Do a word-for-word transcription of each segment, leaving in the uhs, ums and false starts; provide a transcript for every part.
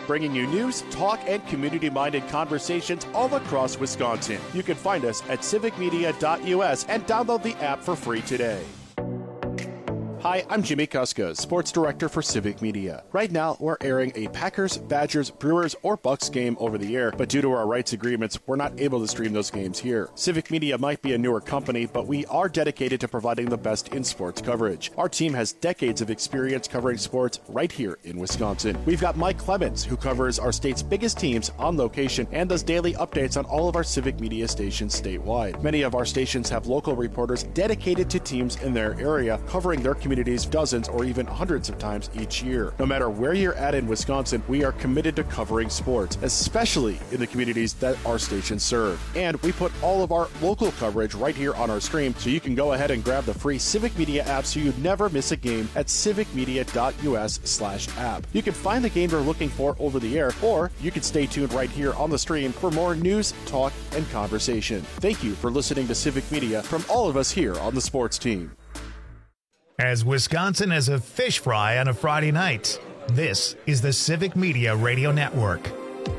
bringing you news, talk, and community-minded conversations all across Wisconsin. You can find us at civic media dot U S and download the app for free today. Hi, I'm Jimmy Kuska, Sports Director for Civic Media. Right now, we're airing a Packers, Badgers, Brewers, or Bucks game over the air, but due to our rights agreements, we're not able to stream those games here. Civic Media might be a newer company, but we are dedicated to providing the best in sports coverage. Our team has decades of experience covering sports right here in Wisconsin. We've got Mike Clemens, who covers our state's biggest teams on location and does daily updates on all of our Civic Media stations statewide. Many of our stations have local reporters dedicated to teams in their area, covering their communities dozens or even hundreds of times each year. No matter where you're at in Wisconsin, we are committed to covering sports, especially in the communities that our stations serve. And we put all of our local coverage right here on our stream, so you can go ahead and grab the free Civic Media app so you never miss a game at civic media dot U S slash app. You can find the game you're looking for over the air, or you can stay tuned right here on the stream for more news, talk, and conversation. Thank you for listening to Civic Media from all of us here on the sports team. As Wisconsin as a fish fry on a Friday night, this is the Civic Media Radio Network.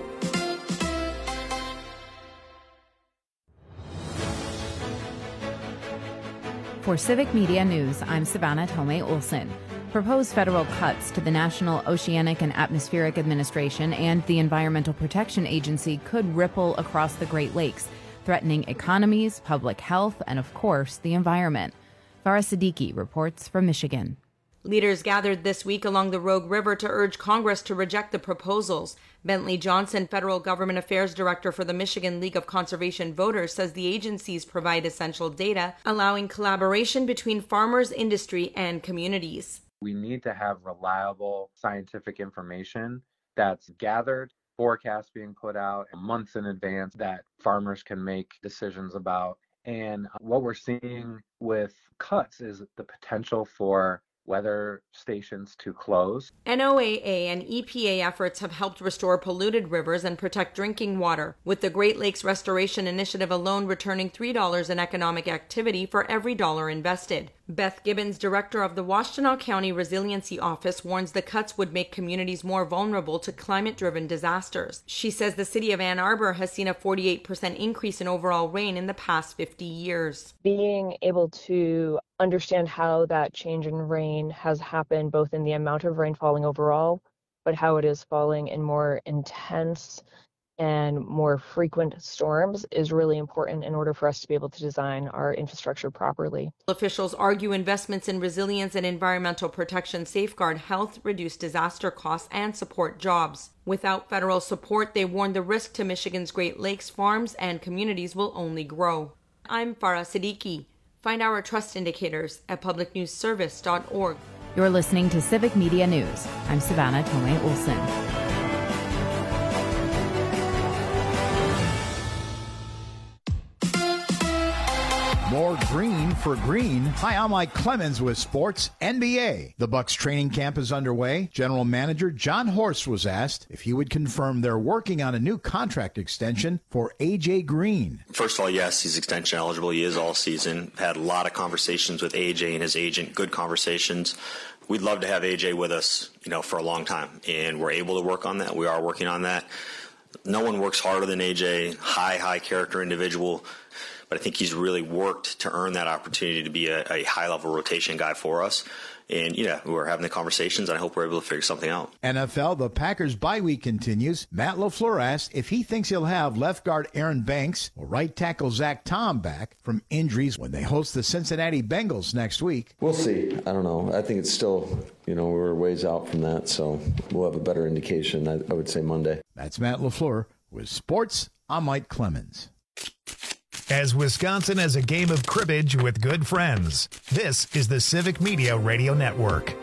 For Civic Media News, I'm Savannah Tomei Olson. Proposed federal cuts to the National Oceanic and Atmospheric Administration and the Environmental Protection Agency could ripple across the Great Lakes, threatening economies, public health, and, of course, the environment. Farah Siddiqui reports from Michigan. Leaders gathered this week along the Rogue River to urge Congress to reject the proposals. Bentley Johnson, Federal Government Affairs Director for the Michigan League of Conservation Voters, says the agencies provide essential data, allowing collaboration between farmers, industry, and communities. We need to have reliable scientific information that's gathered, forecasts being put out months in advance that farmers can make decisions about. And what we're seeing with cuts is the potential for weather stations to close. N O A A and E P A efforts have helped restore polluted rivers and protect drinking water, with the Great Lakes Restoration Initiative alone returning three dollars in economic activity for every dollar invested. Beth Gibbons, director of the Washtenaw County Resiliency Office, warns the cuts would make communities more vulnerable to climate-driven disasters. She says the city of Ann Arbor has seen a forty-eight percent increase in overall rain in the past fifty years. Being able to understand how that change in rain has happened, both in the amount of rain falling overall, but how it is falling in more intense and more frequent storms, is really important in order for us to be able to design our infrastructure properly. Officials argue investments in resilience and environmental protection safeguard health, reduce disaster costs, and support jobs. Without federal support, they warn the risk to Michigan's Great Lakes farms and communities will only grow. I'm Farah Siddiqui. Find our trust indicators at public news service dot org. You're listening to Civic Media News. I'm Savannah Tomei Olson. More green for green. Hi, I'm Mike Clemens with Sports N B A. The Bucks training camp is underway. General Manager John Horst was asked if he would confirm they're working on a new contract extension for A J Green. First of all, yes, he's extension eligible. He is all season. Had a lot of conversations with A J and his agent, good conversations. We'd love to have A J with us, you know, for a long time, and we're able to work on that. We are working on that. No one works harder than A J. High, high character individual. But I think he's really worked to earn that opportunity to be a, a high-level rotation guy for us. And, yeah, we're having the conversations, and I hope we're able to figure something out. N F L, the Packers' bye week continues. Matt LaFleur asked if he thinks he'll have left guard Aaron Banks or right tackle Zach Tom back from injuries when they host the Cincinnati Bengals next week. We'll see. I don't know. I think it's still, you know, we're ways out from that, so we'll have a better indication, I, I would say Monday. That's Matt LaFleur with Sports. I'm Mike Clemens. As Wisconsin as a game of cribbage with good friends, this is the Civic Media Radio Network.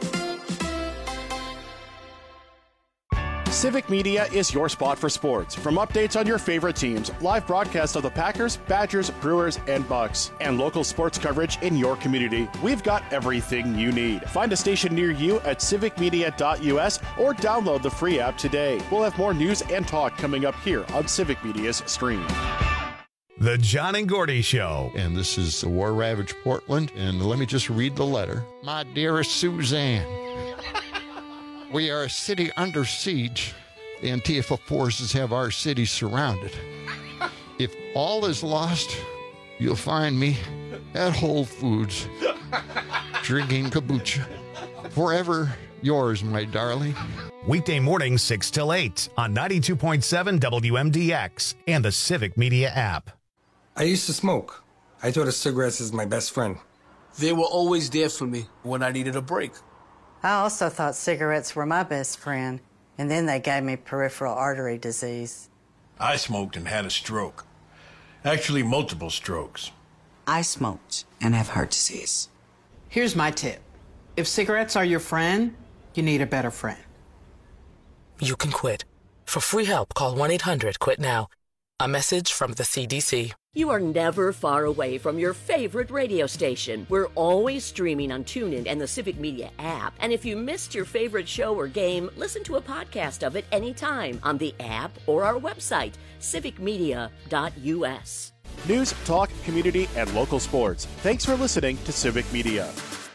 Civic Media is your spot for sports. From updates on your favorite teams, live broadcasts of the Packers, Badgers, Brewers, and Bucks, and local sports coverage in your community, we've got everything you need. Find a station near you at civic media dot U S or download the free app today. We'll have more news and talk coming up here on Civic Media's stream. The John and Gordy Show. And this is the war-ravaged Portland. And let me just read the letter. My dearest Suzanne, we are a city under siege The Antifa forces have our city surrounded. If all is lost, you'll find me at Whole Foods, drinking kombucha. Forever yours, my darling. Weekday mornings six till eight on ninety-two point seven W M D X and the Civic Media app. I used to smoke. I thought of cigarettes as my best friend. They were always there for me when I needed a break. I also thought cigarettes were my best friend, and then they gave me peripheral artery disease. I smoked and had a stroke. Actually, multiple strokes. I smoked and have heart disease. Here's my tip. If cigarettes are your friend, you need a better friend. You can quit. For free help, call one eight hundred quit now. A message from the C D C. You are never far away from your favorite radio station. We're always streaming on TuneIn and the Civic Media app. And if you missed your favorite show or game, listen to a podcast of it anytime on the app or our website, civic media dot U S. News, talk, community, and local sports. Thanks for listening to Civic Media.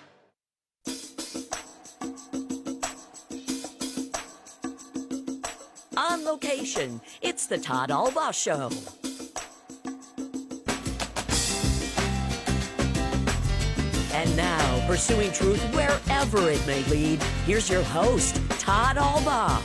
On location, it's the Todd Albaugh Show. And now, pursuing truth wherever it may lead, here's your host, Todd Albaugh.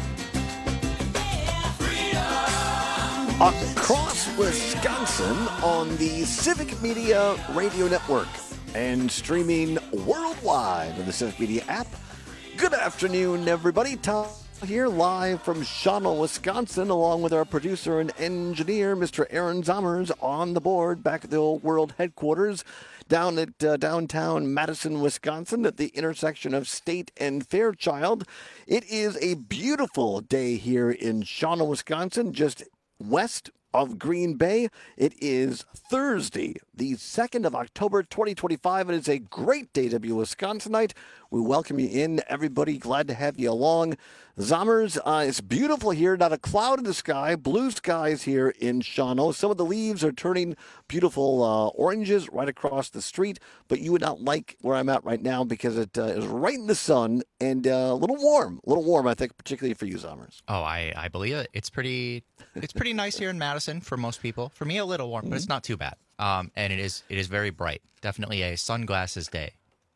Across Wisconsin on the Civic Media Radio Network and streaming worldwide on the Civic Media app. Good afternoon, everybody. Todd here live from Shawano, Wisconsin, along with our producer and engineer, Mister Aaron Zommers, on the board back at the old world headquarters down at uh, downtown Madison, Wisconsin, at the intersection of State and Fairchild. It is a beautiful day here in Shawano, Wisconsin, just west of Green Bay. It is Thursday, the second of October, twenty twenty-five. It is a great day to be a Wisconsinite. We welcome you in, everybody. Glad to have you along. Zommers, uh, it's beautiful here. Not a cloud in the sky. Blue skies here in Shawano. Some of the leaves are turning beautiful uh, oranges right across the street, but you would not like where I'm at right now because it uh, is right in the sun and uh, a little warm. A little warm, I think, particularly for you, Zommers. Oh, I, I believe it. It's pretty it's pretty nice here in Madison for most people. For me, a little warm, mm-hmm. but it's not too bad. Um, and it is it is very bright. Definitely a sunglasses day.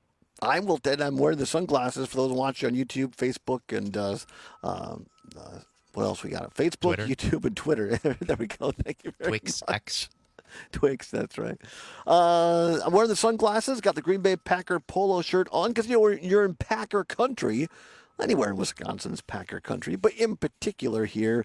I will. Then I'm wearing the sunglasses for those watching on YouTube, Facebook, and uh, um, uh, what else we got? Facebook, Twitter. YouTube, and Twitter. There we go. Thank you very Twix much. X. Twix, that's right. Uh, I'm wearing the sunglasses. Got the Green Bay Packer polo shirt on because you know you're in Packer country. Anywhere in Wisconsin is Packer country, but in particular here,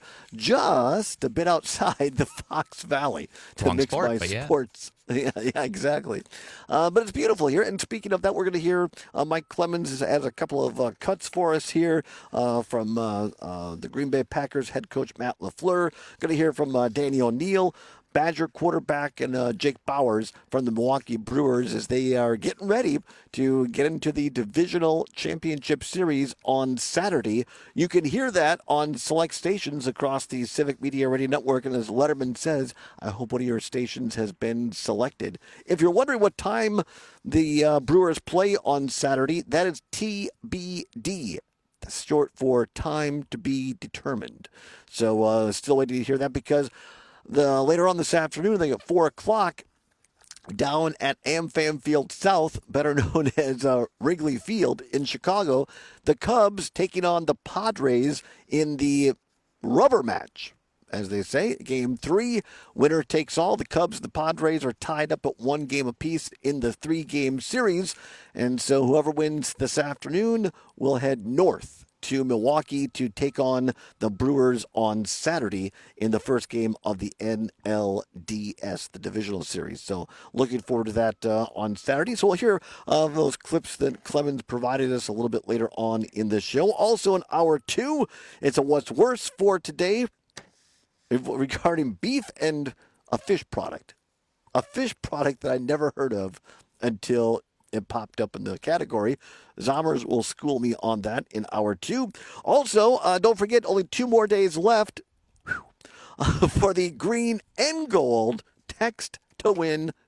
just a bit outside the Fox Valley to Wrong mix sport, my but yeah. sports. Yeah, yeah, exactly. Uh, but it's beautiful here. And speaking of that, we're going to hear uh, Mike Clemens has a couple of uh, cuts for us here uh, from uh, uh, the Green Bay Packers head coach Matt LaFleur. Going to hear from uh, Danny O'Neill, Badger quarterback, and uh, Jake Bowers from the Milwaukee Brewers as they are getting ready to get into the Divisional Championship Series on Saturday. You can hear that on select stations across the Civic Media Radio Network, and as Letterman says, I hope one of your stations has been selected. If you're wondering what time the uh, Brewers play on Saturday, that is T B D. That's short for time to be determined. So uh, still waiting to hear that because The, later on this afternoon, I think at four o'clock, down at AmFam Field South, better known as uh, Wrigley Field in Chicago, the Cubs taking on the Padres in the rubber match, as they say. Game three, winner takes all. The Cubs and the Padres are tied up at one game apiece in the three-game series. And so whoever wins this afternoon will head north to Milwaukee to take on the Brewers on Saturday in the first game of the N L D S, the divisional series. So looking forward to that uh, on Saturday. So we'll hear uh, those clips that Clemens provided us a little bit later on in the show. Also in hour two, it's a What's Worse for today regarding beef and a fish product. A fish product that I never heard of until it popped up in the category. Zommers will school me on that in hour two. Also, uh, don't forget, only two more days left whew, uh, for the green and gold text to win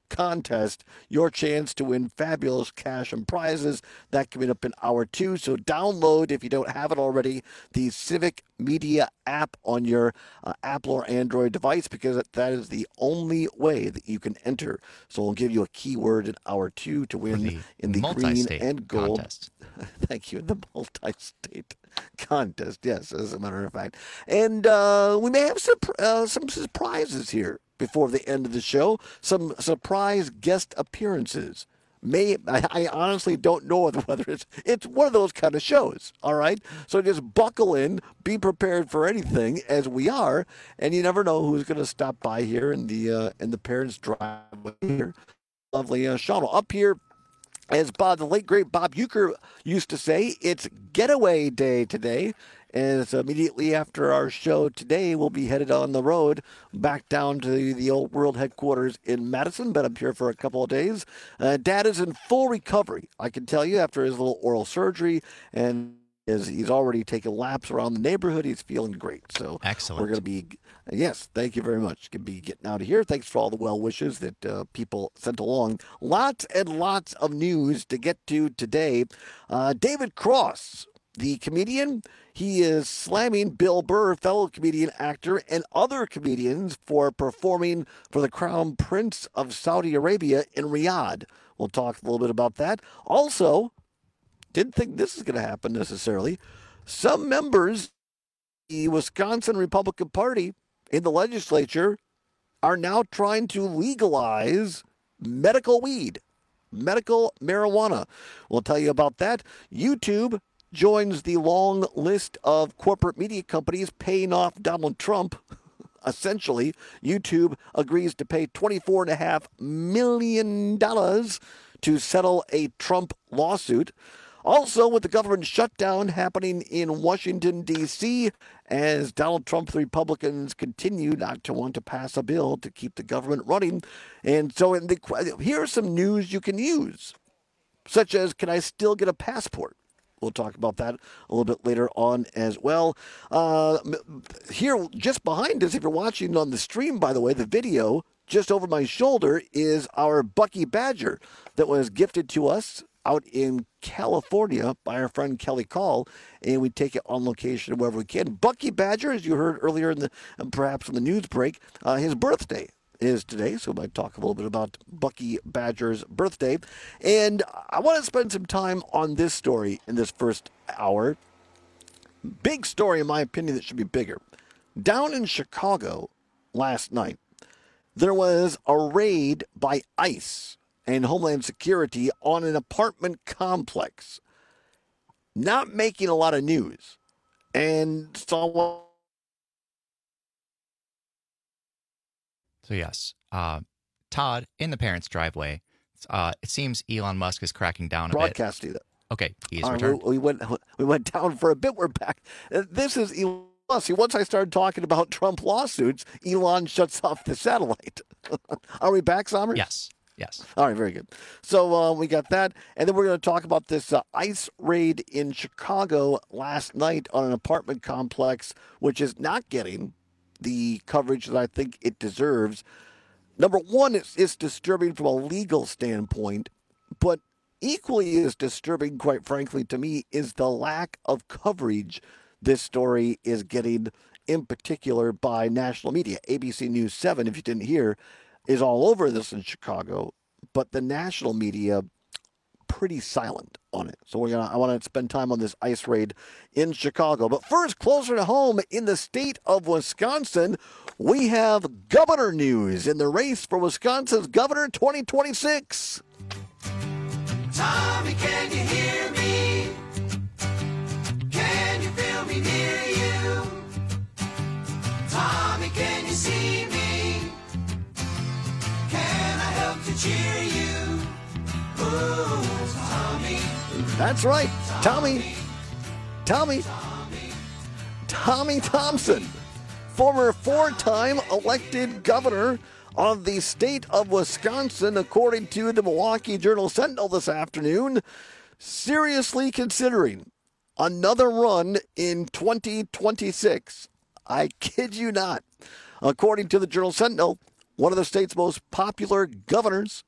contest, your chance to win fabulous cash and prizes. That coming up in hour two. So download, if you don't have it already, the Civic Media app on your uh, Apple or Android device, because that is the only way that you can enter. So we'll give you a keyword in hour two to win the in the green and gold. Contest. Thank you. The multi-state contest, yes, as a matter of fact. And uh, we may have some, uh, some surprises here before the end of the show. Some surprise guest appearances. May I, I honestly don't know whether it's it's one of those kind of shows, all right? So just buckle in, be prepared for anything, as we are, and you never know who's going to stop by here in the uh, in the parents' driveway here. Lovely uh, Shauna. Up here, as Bob, the late great Bob Uecker used to say, it's getaway day today. As immediately after our show today, we'll be headed on the road back down to the old world headquarters in Madison. Been up here for a couple of days. Uh, Dad is in full recovery, I can tell you, after his little oral surgery, and is he's already taken laps around the neighborhood. He's feeling great. So excellent. We're going to be, yes, thank you very much. Going to be getting out of here. Thanks for all the well wishes that uh, people sent along. Lots and lots of news to get to today. Uh, David Cross, the comedian, he is slamming Bill Burr, fellow comedian, actor, and other comedians for performing for the Crown Prince of Saudi Arabia in Riyadh. We'll talk a little bit about that. Also, didn't think this is going to happen necessarily. Some members of the Wisconsin Republican Party in the legislature are now trying to legalize medical weed, medical marijuana. We'll tell you about that. YouTube joins the long list of corporate media companies paying off Donald Trump. Essentially, YouTube agrees to pay twenty-four point five million dollars to settle a Trump lawsuit. Also, with the government shutdown happening in Washington, D C, as Donald Trump, the Republicans continue not to want to pass a bill to keep the government running. And so in the, here's some news you can use, such as, can I still get a passport? We'll talk about that a little bit later on as well. Uh, here, just behind us, if you're watching on the stream, by the way, the video just over my shoulder is our Bucky Badger that was gifted to us out in California by our friend Kelly Call, and we take it on location wherever we can. Bucky Badger, as you heard earlier in the, perhaps in the news break, uh, his birthday is today, so we might talk a little bit about Bucky Badger's birthday. And I want to spend some time on this story in this first hour. Big story, in my opinion, that should be bigger. Down in Chicago last night, there was a raid by ICE and Homeland Security on an apartment complex. Not making a lot of news. And someone... So yes, uh, Todd, in the parents' driveway, uh, it seems Elon Musk is cracking down a Broadcasting bit. it. Okay, he's All right, returned. we, we went we went down for a bit. We're back. Uh, This is Elon Musk. Once I started talking about Trump lawsuits, Elon shuts off the satellite. Are we back, Somers? Yes. Yes. All right, very good. So uh, we got that. And then we're going to talk about this uh, ICE raid in Chicago last night on an apartment complex, which is not getting the coverage that I think it deserves. Number one, it's, it's disturbing from a legal standpoint, but equally as disturbing, quite frankly, to me, is the lack of coverage this story is getting, in particular by national media. A B C News seven, if you didn't hear, is all over this in Chicago, but the national media pretty silent on it. So we're gonna I want to spend time on this ICE raid in Chicago. But first, closer to home, in the state of Wisconsin, we have governor news in the race for Wisconsin's governor twenty twenty-six. Tommy, can you hear me? Can you feel me near you? Tommy, can you see me? Can I help to cheer you? Ooh, Tommy. That's right, Tommy. Tommy. Tommy Thompson, former four-time elected governor of the state of Wisconsin, according to the Milwaukee Journal-Sentinel this afternoon, seriously considering another run in twenty twenty-six. I kid you not. According to the Journal-Sentinel, one of the state's most popular governors,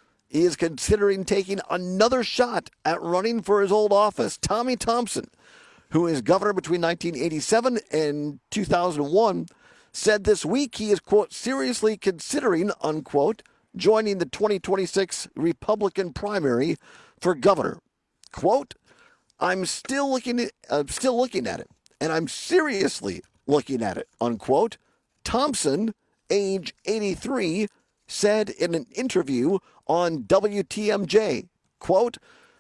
is considering taking another shot at running for his old office. Tommy Thompson, who is governor between nineteen eighty-seven and two thousand one, said this week he is, quote, seriously considering, unquote, joining the twenty twenty-six Republican primary for governor. Quote, I'm still looking at, I'm still looking at it, and I'm seriously looking at it, unquote. Thompson, age eighty-three, said in an interview on W T M J, quote,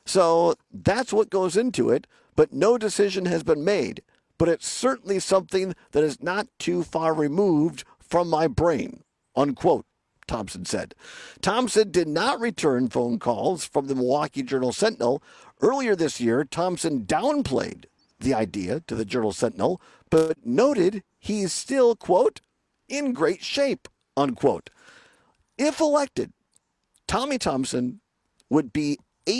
so that's what goes into it, but no decision has been made. But it's certainly something that is not too far removed from my brain, unquote, Thompson said. Thompson did not return phone calls from the Milwaukee Journal-Sentinel. Earlier this year, Thompson downplayed the idea to the Journal-Sentinel, but noted he's still, quote, in great shape, unquote. If elected, Tommy Thompson would be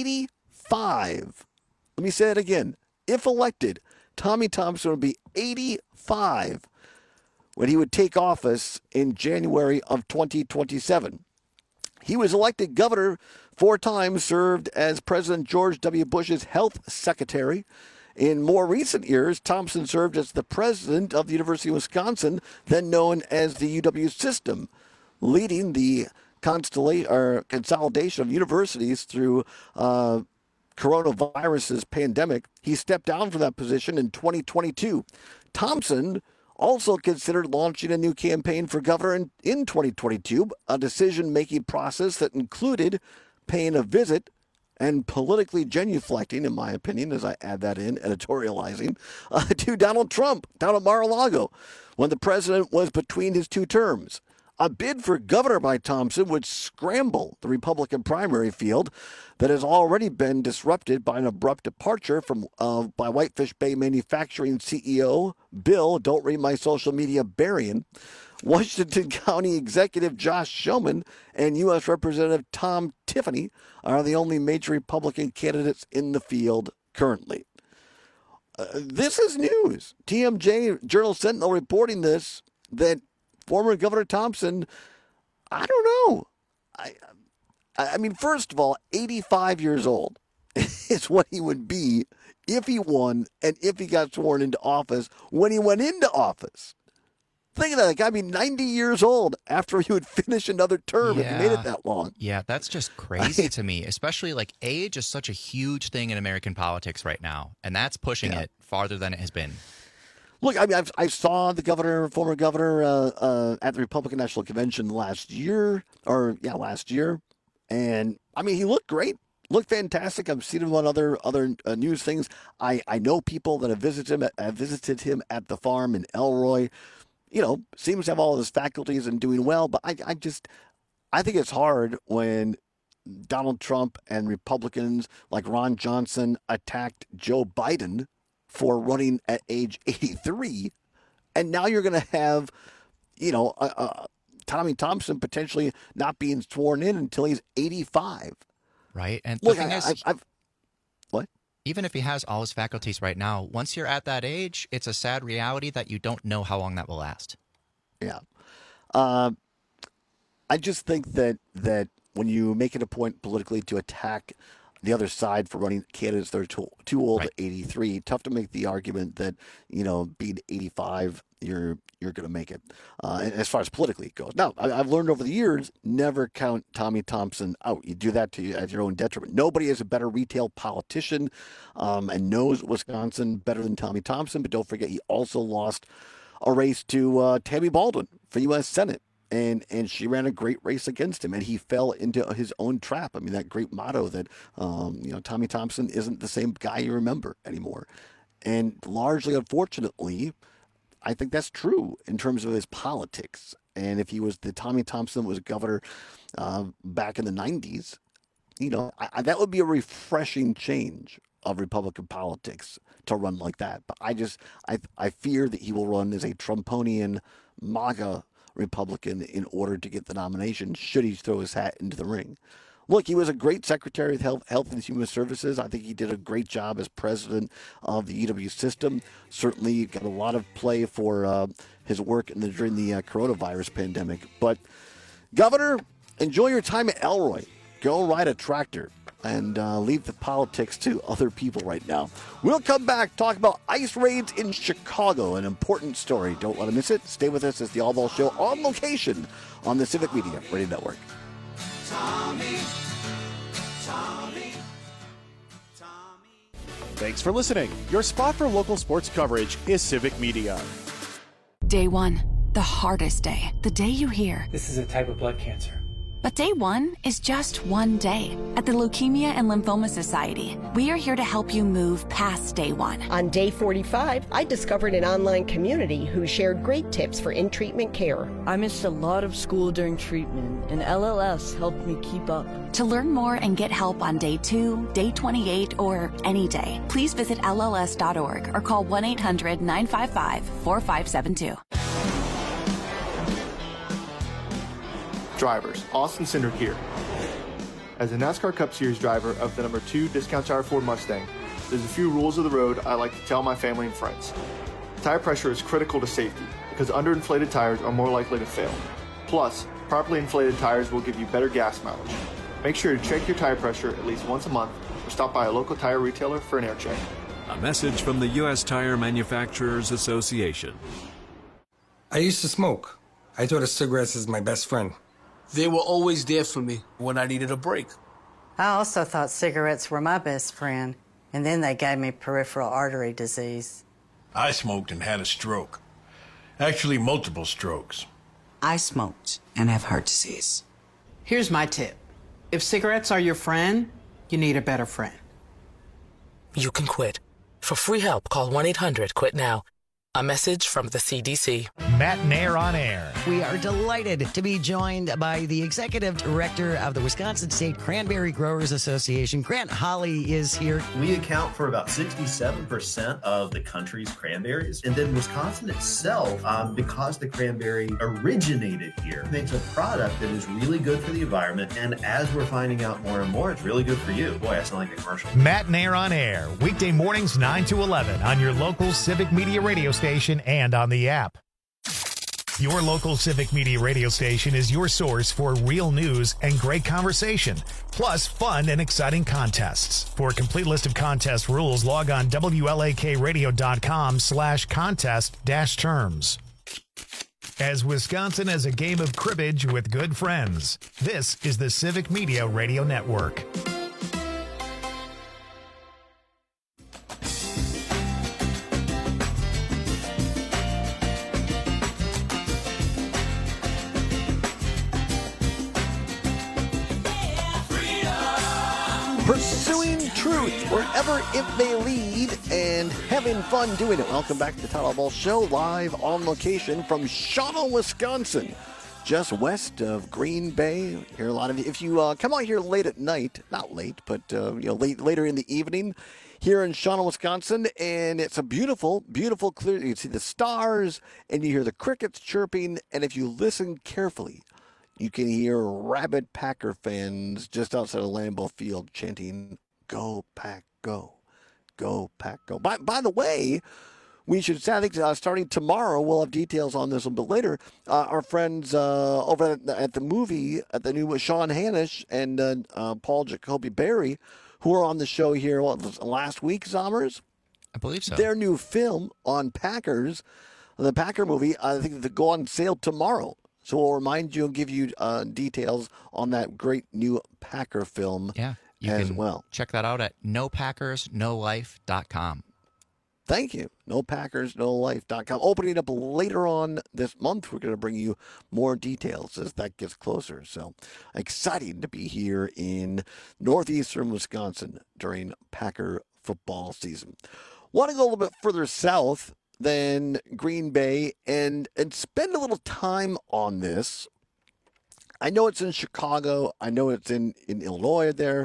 eighty-five. Let me say it again. If elected, Tommy Thompson would be eighty-five when he would take office in January of twenty twenty-seven. He was elected governor four times, served as President George W. Bush's health secretary. In more recent years, Thompson served as the president of the University of Wisconsin, then known as the U W system, leading the constellation or consolidation of universities through uh, coronavirus's pandemic. He stepped down from that position in twenty twenty-two. Thompson also considered launching a new campaign for governor in, in twenty twenty-two, a decision-making process that included paying a visit and politically genuflecting, in my opinion, as I add that in, editorializing, uh, to Donald Trump down at Mar-a-Lago when the president was between his two terms. A bid for governor by Thompson would scramble the Republican primary field that has already been disrupted by an abrupt departure from uh, by Whitefish Bay Manufacturing C E O Bill, don't read my social media, Berrien, Washington County Executive Josh Shulman, and U S Representative Tom Tiffany are the only major Republican candidates in the field currently. Uh, this is news. T M J Journal-Sentinel reporting this, that former Governor Thompson, I don't know. I, I mean, first of all, eighty-five years old is what he would be if he won and if he got sworn into office when he went into office. Think of that. The guy be ninety years old after he would finish another term Yeah. if he made it that long. Yeah, that's just crazy to me, especially like age is such a huge thing in American politics right now, and that's pushing Yeah. it farther than it has been. Look, I mean, I've, I saw the governor, former governor, uh, uh, at the Republican National Convention last year, or yeah, last year, and I mean, he looked great, looked fantastic. I've seen him on other other uh, news things. I, I know people that have visited him, at, have visited him at the farm in Elroy. You know, seems to have all of his faculties and doing well, but I, I just, I think it's hard when Donald Trump and Republicans like Ron Johnson attacked Joe Biden for running at age eighty-three, and now you're going to have, you know, uh, uh, Tommy Thompson potentially not being sworn in until he's eighty-five. Right, and Look, the thing I, is, I, I've, what? Even if he has all his faculties right now, once you're at that age, it's a sad reality that you don't know how long that will last. Yeah, uh, I just think that that when you make it a point politically to attack the other side for running candidates that are too, too old Right. at eighty-three, tough to make the argument that, you know, being eighty-five, you're you're going to make it. Uh, and as far as politically goes. Now, I, I've learned over the years, never count Tommy Thompson out. You do that to at your own detriment. Nobody is a better retail politician um, and knows Wisconsin better than Tommy Thompson. But don't forget, he also lost a race to uh, Tammy Baldwin for U S Senate. And and she ran a great race against him, and he fell into his own trap. I mean, that great motto that, um, you know, Tommy Thompson isn't the same guy you remember anymore. And largely, unfortunately, I think that's true in terms of his politics. And if he was the Tommy Thompson was governor uh, back in the nineties, you know, I, I, that would be a refreshing change of Republican politics to run like that. But I just, I, I fear that he will run as a Trumponian MAGA Republican in order to get the nomination should he throw his hat into the ring. Look, he was a great Secretary of Health, Health and Human Services. I think he did a great job as president of the U W system. Certainly got a lot of play for uh, his work in the, during the uh, coronavirus pandemic. But, Governor, enjoy your time at Elroy. Go ride a tractor and uh, leave the politics to other people right now. We'll come back, talk about ice raids in Chicago, an important story. Don't let to miss it. Stay with us as the All Ball Show on location on the Civic Media Radio Network. Tommy, Tommy, Tommy. Thanks for listening. Your spot for local sports coverage is Civic Media. Day one, the hardest day. The day you hear, this is a type of blood cancer. But day one is just one day. At the Leukemia and Lymphoma Society, we are here to help you move past day one. On day forty-five, I discovered an online community who shared great tips for in-treatment care. I missed a lot of school during treatment, and L L S helped me keep up. To learn more and get help on day two, day twenty-eight, or any day, please visit L L S dot org or call one eight hundred nine five five four five seven two. Drivers, Austin Cindric here. As a NASCAR Cup Series driver of the number two Discount Tire Ford Mustang, there's a few rules of the road I like to tell my family and friends. Tire pressure is critical to safety because underinflated tires are more likely to fail. Plus, properly inflated tires will give you better gas mileage. Make sure to check your tire pressure at least once a month or stop by a local tire retailer for an air check. A message from the U S Tire Manufacturers Association. I used to smoke. I thought of cigarettes as my best friend. They were always there for me when I needed a break. I also thought cigarettes were my best friend, and then they gave me peripheral artery disease. I smoked and had a stroke. Actually, multiple strokes. I smoked and have heart disease. Here's my tip. If cigarettes are your friend, you need a better friend. You can quit. For free help, call one eight hundred quit now. A message from the C D C. Matt Nair on air. We are delighted to be joined by the executive director of the Wisconsin State Cranberry Growers Association. Grant Holly is here. We account for about sixty-seven percent of the country's cranberries. And then Wisconsin itself, um, because the cranberry originated here, makes a product that is really good for the environment. And as we're finding out more and more, it's really good for you. Boy, I sound like a commercial. Matt Nair on air. Weekday mornings nine to eleven on your local Civic Media radio station. Station and on the app. Your local Civic Media radio station is your source for real news and great conversation, plus fun and exciting contests. For a complete list of contest rules, log on W L A K radio dot com slash contest dash terms. As Wisconsin has a game of cribbage with good friends, this is the Civic Media Radio Network. Pursuing truth wherever it may lead and having fun doing it. Welcome back to the Total Ball Show, live on location from Shawano, Wisconsin, just west of Green Bay. Here, a lot of you, if you uh, come out here late at night, not late, but uh, you know, late later in the evening, here in Shawano, Wisconsin, and it's a beautiful, beautiful, clear. You can see the stars, and you hear the crickets chirping, and if you listen carefully, you can hear rabid Packer fans just outside of Lambeau Field chanting, "Go Pack, go, go Pack, go." By by the way, we should say, I think uh, starting tomorrow, we'll have details on this a little bit later. Uh, our friends uh, over at the, at the movie, at the new Sean Hanish and uh, uh, Paul Jacoby Berry, who are on the show here what, was last week, Zommers? I believe so. Their new film on Packers, the Packer movie, I think they go on sale tomorrow. So we'll remind you and give you uh, details on that great new Packer film yeah, you as can well. Check that out at no packers no life dot com. Thank you. no packers no life dot com. Opening up later on this month. We're going to bring you more details as that gets closer. So exciting to be here in northeastern Wisconsin during Packer football season. Want to go a little bit further south than Green Bay and and spend a little time on this. I know it's in Chicago. I know it's in, in Illinois there.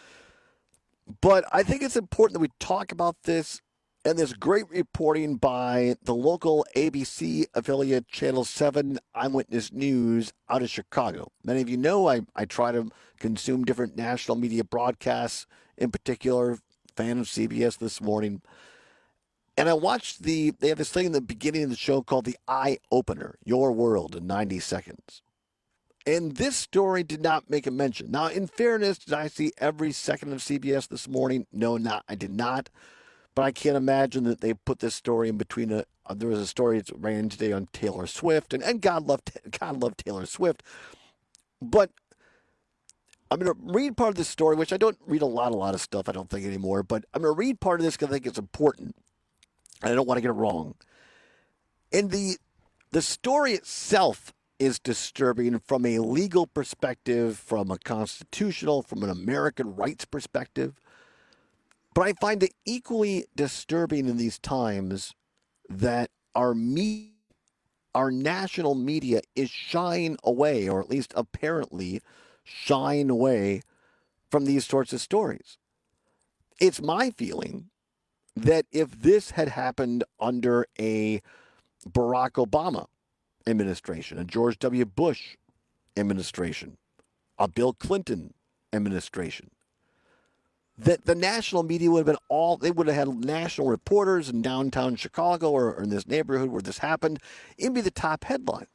But I think it's important that we talk about this and this great reporting by the local A B C affiliate Channel seven Eyewitness News out of Chicago. Many of you know I, I try to consume different national media broadcasts, in particular, fan of C B S This Morning. And I watched the, they have this thing in the beginning of the show called the Eye Opener, Your World in ninety seconds. And this story did not make a mention. Now, in fairness, did I see every second of C B S this morning? No, not I did not. But I can't imagine that they put this story in between a. Uh, there was a story that ran today on Taylor Swift, and, and God love God love Taylor Swift. But I'm going to read part of this story, which I don't read a lot, a lot of stuff. I don't think anymore. But I'm going to read part of this because I think it's important, and I don't want to get it wrong. And the the story itself is disturbing from a legal perspective, from a constitutional, from an American rights perspective. But I find it equally disturbing in these times that our me, our national media is shying away, or at least apparently shying away from these sorts of stories. It's my feeling that if this had happened under a Barack Obama administration, a George W. Bush administration, a Bill Clinton administration, that the national media would have been all, they would have had national reporters in downtown Chicago or, or in this neighborhood where this happened. It'd be the top headline.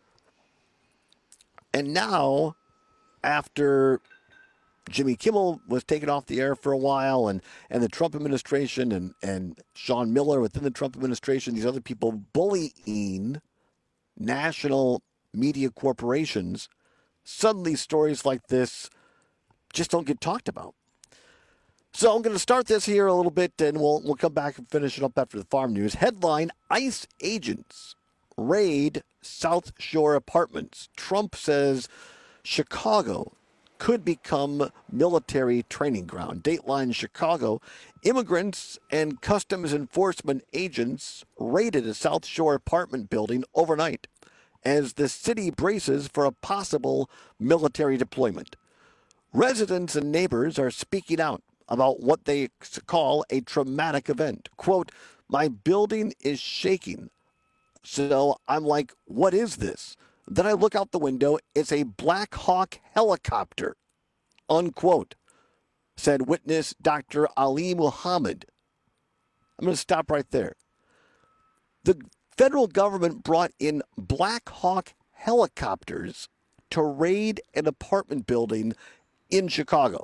And now, after Jimmy Kimmel was taken off the air for a while, and, and the Trump administration and, and Sean Miller within the Trump administration, these other people bullying national media corporations, suddenly stories like this just don't get talked about. So I'm going to start this here a little bit, and we'll we'll come back and finish it up after the farm news. Headline, ICE agents raid South Shore apartments. Trump says Chicago could become military training ground. Dateline Chicago, immigrants and customs enforcement agents raided a South Shore apartment building overnight as the city braces for a possible military deployment. Residents and neighbors are speaking out about what they call a traumatic event. Quote, my building is shaking. So I'm like, what is this? Then I look out the window. It's a Black Hawk helicopter, unquote, said witness Doctor Ali Muhammad. I'm going to stop right there. The federal government brought in Black Hawk helicopters to raid an apartment building in Chicago.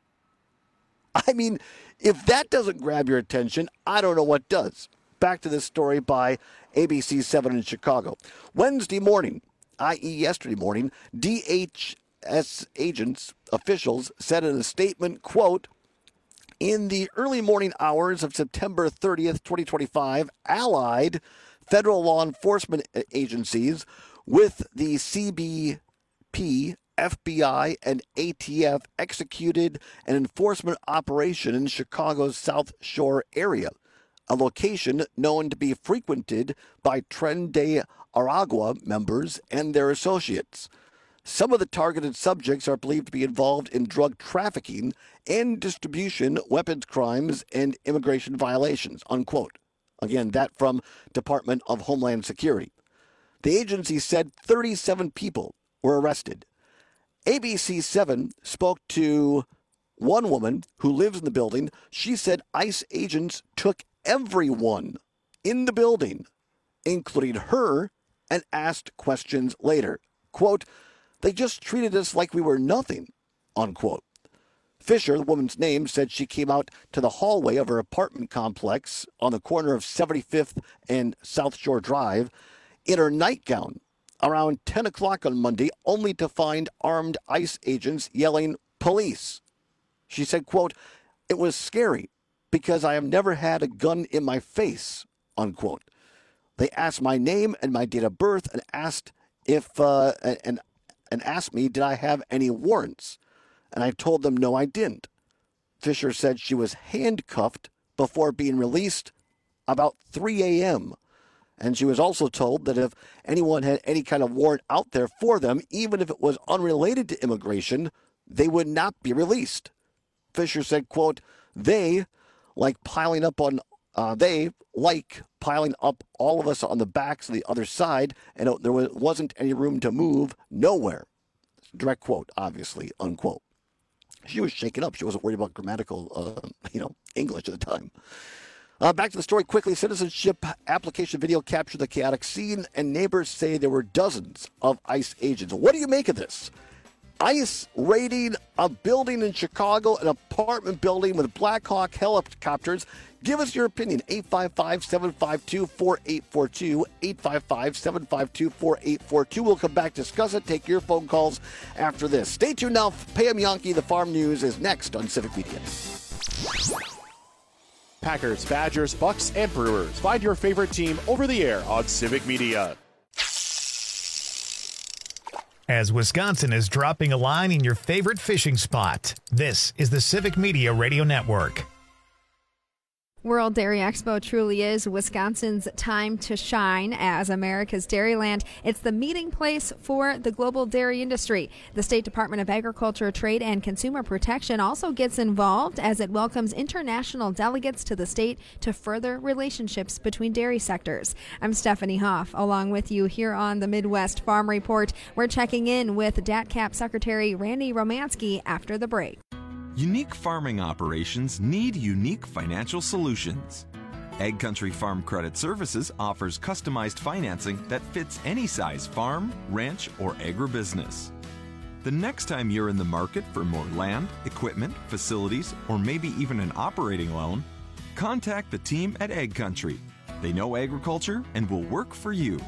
I mean, if that doesn't grab your attention, I don't know what does. Back to this story by A B C seven in Chicago. Wednesday morning, that is yesterday morning, D H S agents, officials, said in a statement, quote, in the early morning hours of September thirtieth, twenty twenty-five, allied federal law enforcement agencies with the C B P, F B I, and A T F executed an enforcement operation in Chicago's South Shore area, a location known to be frequented by Tren de Aragua members and their associates. Some of the targeted subjects are believed to be involved in drug trafficking and distribution, weapons crimes, and immigration violations, unquote. Again, that from Department of Homeland Security. The agency said thirty-seven people were arrested. A B C seven spoke to one woman who lives in the building. She said ICE agents took everyone in the building, including her, and asked questions later. Quote, they just treated us like we were nothing, unquote. Fisher, the woman's name, said she came out to the hallway of her apartment complex on the corner of seventy-fifth and South Shore Drive in her nightgown around ten o'clock on Monday, only to find armed ICE agents yelling, police. She said, quote, it was scary because I have never had a gun in my face, unquote. They asked my name and my date of birth and asked if, uh, and, and asked me, did I have any warrants? And I told them, no, I didn't. Fisher said she was handcuffed before being released about three a.m., and she was also told that if anyone had any kind of warrant out there for them, even if it was unrelated to immigration, they would not be released. Fisher said, quote, they like piling up on, uh, they like piling up all of us on the backs of the other side, and there wasn't any room to move, nowhere. Direct quote, obviously, unquote. She was shaken up. She wasn't worried about grammatical, uh, you know, English at the time. Uh, back to the story quickly. Citizenship application video captured the chaotic scene, and neighbors say there were dozens of ICE agents. What do you make of this? ICE raiding a building in Chicago, an apartment building with Black Hawk helicopters. Give us your opinion. eight five five, seven five two, four eight four two. eight five five, seven five two, four eight four two. We'll come back, discuss it, take your phone calls after this. Stay tuned now. Pam Yankee, the Farm News, is next on Civic Media. Packers, Badgers, Bucks, and Brewers. Find your favorite team over the air on Civic Media. As Wisconsin is dropping a line in your favorite fishing spot, this is the Civic Media Radio Network. World Dairy Expo truly is Wisconsin's time to shine as America's Dairyland. It's the meeting place for the global dairy industry. The State Department of Agriculture, Trade, and Consumer Protection also gets involved as it welcomes international delegates to the state to further relationships between dairy sectors. I'm Stephanie Hoff, along with you here on the Midwest Farm Report. We're checking in with D A T C A P Secretary Randy Romanski after the break. Unique farming operations need unique financial solutions. Ag Country Farm Credit Services offers customized financing that fits any size farm, ranch, or agribusiness. The next time you're in the market for more land, equipment, facilities, or maybe even an operating loan, contact the team at Ag Country. They know agriculture and will work for you.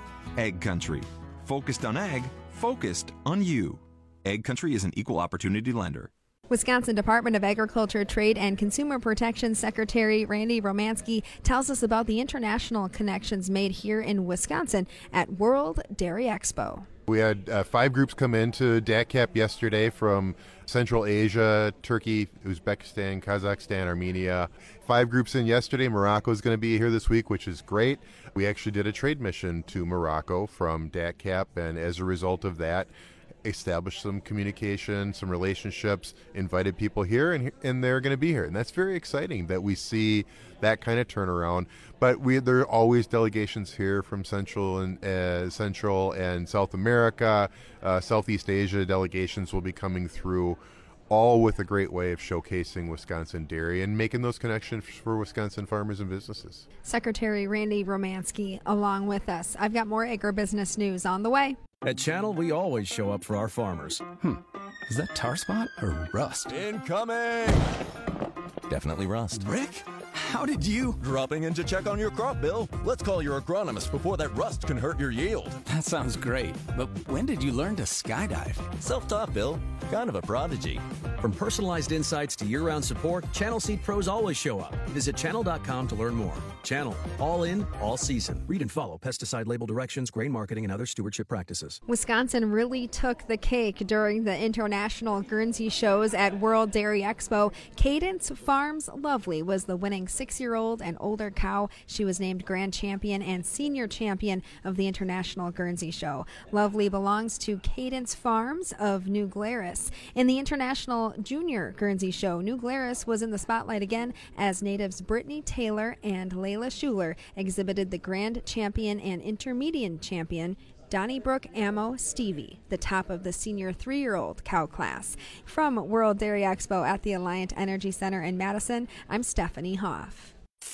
Ag Country. Focused on ag, focused on you. Ag Country is an equal opportunity lender. Wisconsin Department of Agriculture, Trade, and Consumer Protection Secretary Randy Romanski tells us about the international connections made here in Wisconsin at World Dairy Expo. We had uh, five groups come into D A T C A P yesterday from Central Asia, Turkey, Uzbekistan, Kazakhstan, Armenia. Five groups in yesterday. Morocco is going to be here this week, which is great. We actually did a trade mission to Morocco from D A T C A P, and as a result of that, established some communication, some relationships, invited people here, and and they're going to be here. And that's very exciting that we see that kind of turnaround. But we there are always delegations here from Central and uh, Central and South America, uh, Southeast Asia. Delegations will be coming through, all with a great way of showcasing Wisconsin dairy and making those connections for Wisconsin farmers and businesses. Secretary Randy Romanski along with us. I've got more agribusiness news on the way. At Channel, we always show up for our farmers. Hmm, is that tar spot or rust? Incoming! Definitely rust. Rick, how did you... Dropping in to check on your crop, Bill. Let's call your agronomist before that rust can hurt your yield. That sounds great, but when did you learn to skydive? Self-taught, Bill. Kind of a prodigy. From personalized insights to year-round support, Channel Seed Pros always show up. Visit channel dot com to learn more. Channel, all in, all season. Read and follow pesticide label directions, grain marketing, and other stewardship practices. Wisconsin really took the cake during the international Guernsey shows at World Dairy Expo. Cadence Farms Lovely was the winning six-year-old and older cow. She was named Grand Champion and Senior Champion of the International Guernsey Show. Lovely belongs to Cadence Farms of New Glarus. In the International Junior Guernsey Show, New Glarus was in the spotlight again as natives Brittany Taylor and Layla Schuler exhibited the Grand Champion and Intermediate Champion Donnybrook Ammo Stevie, the top of the senior three-year-old cow class. From World Dairy Expo at the Alliant Energy Center in Madison, I'm Stephanie Hoff.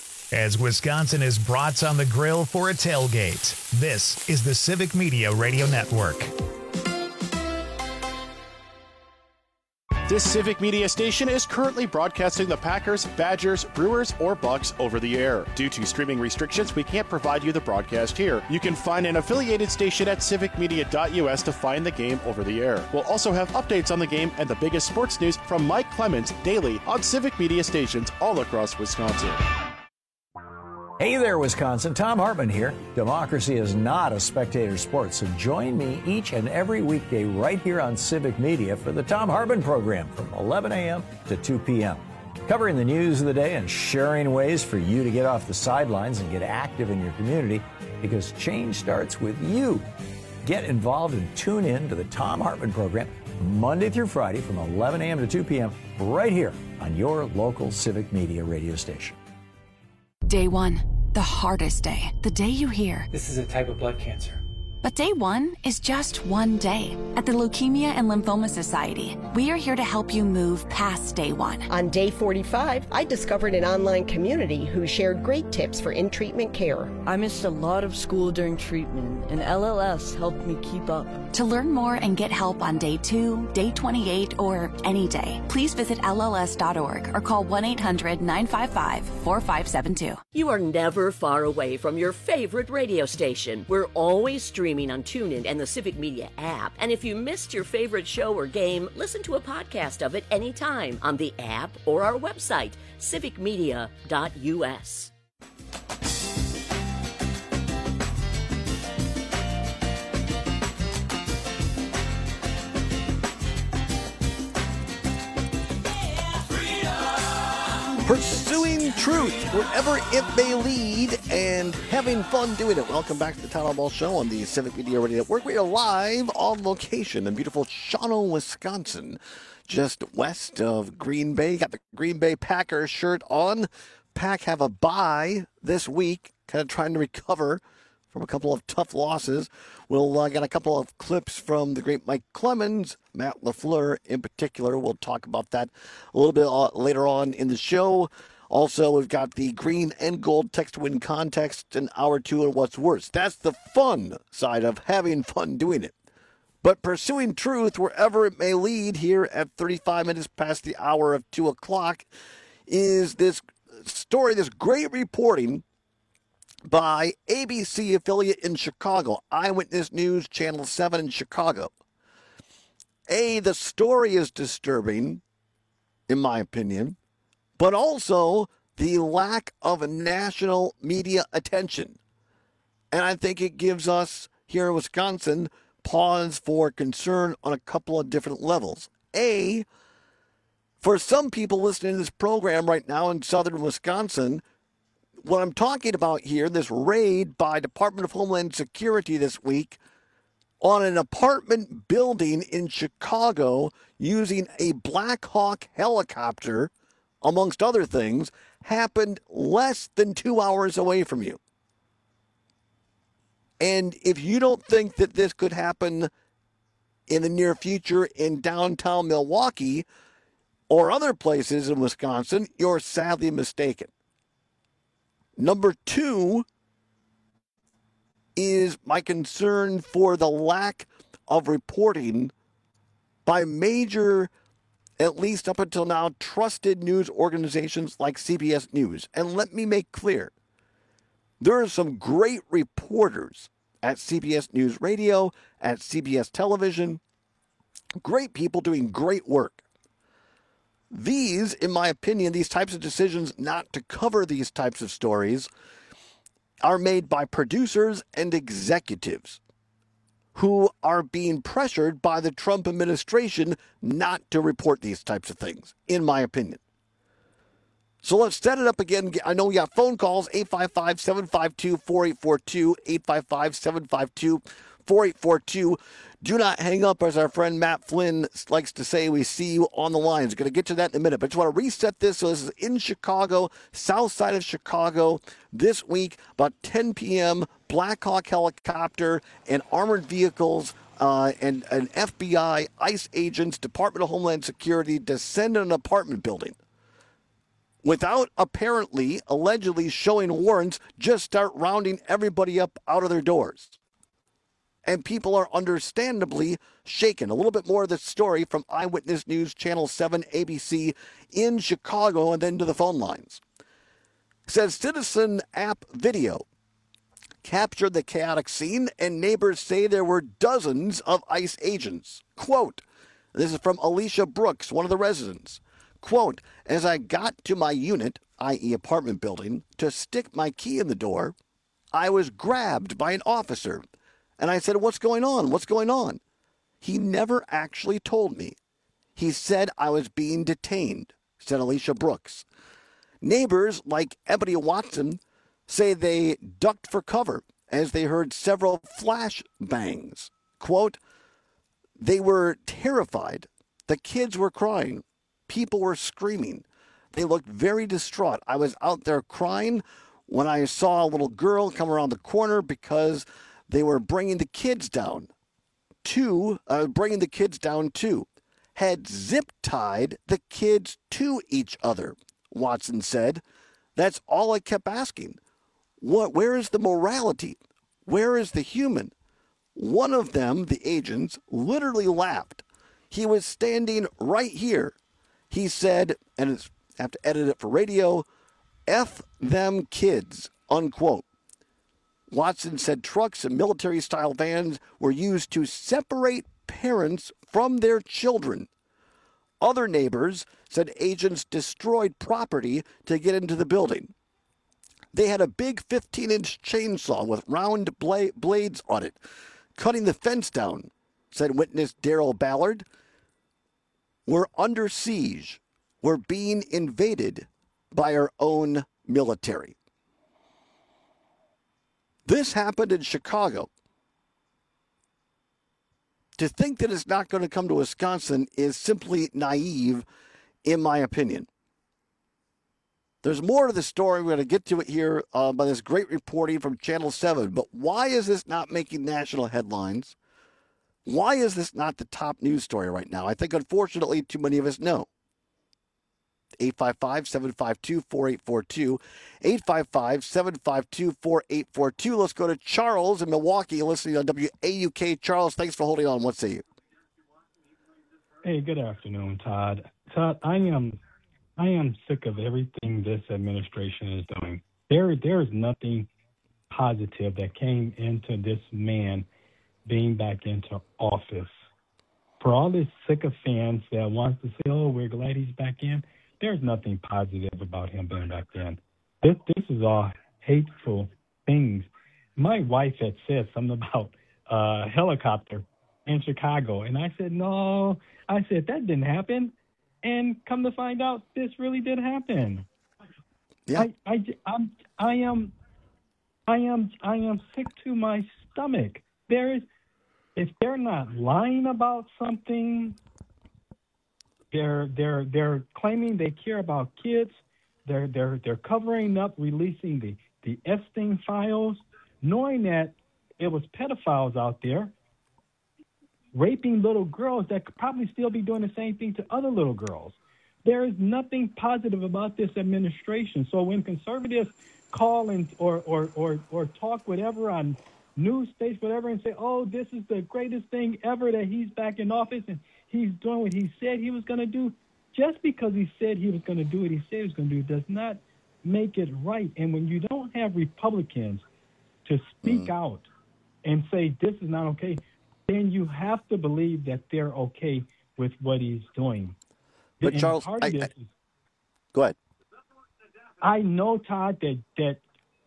As Wisconsin is brats on the grill for a tailgate, this is the Civic Media Radio Network. This Civic Media station is currently broadcasting the Packers, Badgers, Brewers, or Bucks over the air. Due to streaming restrictions, we can't provide you the broadcast here. You can find an affiliated station at civic media dot u s to find the game over the air. We'll also have updates on the game and the biggest sports news from Mike Clemens daily on Civic Media stations all across Wisconsin. Hey there, Wisconsin. Tom Hartman here. Democracy is not a spectator sport, so join me each and every weekday right here on Civic Media for the Tom Hartman program from eleven a.m. to two p.m. Covering the news of the day and sharing ways for you to get off the sidelines and get active in your community, because change starts with you. Get involved and tune in to the Tom Hartman program Monday through Friday from eleven a.m. to two p.m. right here on your local Civic Media radio station. Day one, the hardest day, the day you hear, this is a type of blood cancer. But day one is just one day. At the Leukemia and Lymphoma Society, we are here to help you move past day one. On day forty-five, I discovered an online community who shared great tips for in-treatment care. I missed a lot of school during treatment, and L L S helped me keep up. To learn more and get help on day two, day twenty-eight, or any day, please visit L L S dot org or call one eight hundred nine five five four five seven two. You are never far away from your favorite radio station. We're always streaming on TuneIn and the Civic Media app. And if you missed your favorite show or game, listen to a podcast of it anytime on the app or our website, civic media dot U S. Pursuing truth wherever it may lead and having fun doing it. Welcome back to the Town Hall Ball Show on the Civic Media Radio Network. We are live on location in beautiful Shawano, Wisconsin, just west of Green Bay. Got the Green Bay Packers shirt on. Pack have a bye this week, kind of trying to recover from a couple of tough losses. We'll uh, get a couple of clips from the great Mike Clemens, Matt LaFleur in particular. We'll talk about that a little bit uh, later on in the show. Also, we've got the green and gold text-to-win contest in hour two and what's worse. That's the fun side of having fun doing it. But pursuing truth wherever it may lead here at thirty-five minutes past the hour of two o'clock is this story, this great reporting by A B C affiliate in Chicago, Eyewitness News, Channel seven in Chicago. A, the story is disturbing, in my opinion, but also the lack of national media attention. And I think it gives us here in Wisconsin pause for concern on a couple of different levels. A, for some people listening to this program right now in southern Wisconsin, what I'm talking about here, this raid by Department of Homeland Security this week on an apartment building in Chicago using a Black Hawk helicopter, amongst other things, happened less than two hours away from you. And if you don't think that this could happen in the near future in downtown Milwaukee or other places in Wisconsin, you're sadly mistaken. Number two is my concern for the lack of reporting by major, at least up until now, trusted news organizations like C B S News. And let me make clear, there are some great reporters at C B S News Radio, at C B S Television, great people doing great work. These, in my opinion, these types of decisions not to cover these types of stories are made by producers and executives who are being pressured by the Trump administration not to report these types of things, in my opinion. So let's set it up again. I know we got phone calls, eight five five, seven five two, four eight four two, eight five five, seven five two, four eight four two. Do not hang up, as our friend Matt Flynn likes to say. We see you on the lines. Going to get to that in a minute. But I just want to reset this. So this is in Chicago, south side of Chicago. This week, about ten p.m., Black Hawk helicopter and armored vehicles uh, and an F B I, ICE agents, Department of Homeland Security descend on an apartment building. Without apparently, allegedly showing warrants, just start rounding everybody up out of their doors. And people are understandably shaken. A little bit more of the story from Eyewitness News, Channel seven, A B C in Chicago, and then to the phone lines. It says Citizen app video captured the chaotic scene, and neighbors say there were dozens of ICE agents. Quote, this is from Alicia Brooks, one of the residents. Quote, as I got to my unit, that is apartment building, to stick my key in the door, I was grabbed by an officer. And I said, what's going on? What's going on? He never actually told me. He said I was being detained, said Alicia Brooks. Neighbors like Ebony Watson say they ducked for cover as they heard several flash bangs. Quote, they were terrified. The kids were crying. People were screaming. They looked very distraught. I was out there crying when I saw a little girl come around the corner because they were bringing the kids down. Two, uh, bringing the kids down too. Had zip-tied the kids to each other, Watson said. That's all I kept asking. What? Where is the morality? Where is the human? One of them, the agents, literally laughed. He was standing right here. He said, and it's, I have to edit it for radio, F them kids, unquote. Watson said trucks and military-style vans were used to separate parents from their children. Other neighbors said agents destroyed property to get into the building. They had a big fifteen-inch chainsaw with round bla- blades on it, cutting the fence down, said witness Daryl Ballard. We're under siege. We're being invaded by our own military. This happened in Chicago. To think that it's not going to come to Wisconsin is simply naive, in my opinion. There's more to the story. We're going to get to it here uh, by this great reporting from Channel seven. But why is this not making national headlines? Why is this not the top news story right now? I think, unfortunately, too many of us know. eight five five, seven five two, four eight four two. eight five five, seven five two, four eight four two. Let's go to Charles in Milwaukee, listening on W A U K. Charles, thanks for holding on. What say you? Hey, good afternoon, Todd. Todd, I am I am sick of everything this administration is doing. There, there is nothing positive that came into this man being back into office. For all these sycophants that wants to say, oh, we're glad he's back in, there's nothing positive about him being back in. This, this is all hateful things. My wife had said something about a uh, helicopter in Chicago, and I said, no. I said, that didn't happen. And come to find out, this really did happen. Yeah. I, I, I'm, I am, I am, I am sick to my stomach. There is, if they're not lying about something, they're they're they're claiming they care about kids. They're they're they're covering up, releasing the the Epstein files, knowing that it was pedophiles out there raping little girls that could probably still be doing the same thing to other little girls. There is nothing positive about this administration. So when conservatives call and or or or, or talk whatever on news stations, whatever, and say, oh, this is the greatest thing ever that he's back in office and he's doing what he said he was going to do, just because he said he was going to do what he said he was going to do does not make it right. And when you don't have Republicans to speak mm. out and say this is not okay, then you have to believe that they're okay with what he's doing. But and Charles, part I, of this I, is, go ahead. I know, Todd, that, that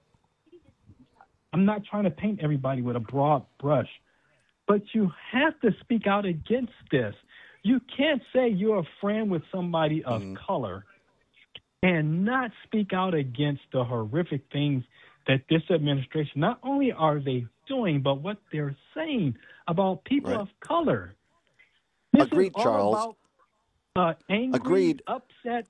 I'm not trying to paint everybody with a broad brush, but you have to speak out against this. You can't say you're a friend with somebody of mm. color and not speak out against the horrific things that this administration, not only are they doing, but what they're saying about people right. of color. This Agreed, is all Charles. About, uh, angry, Agreed. upset.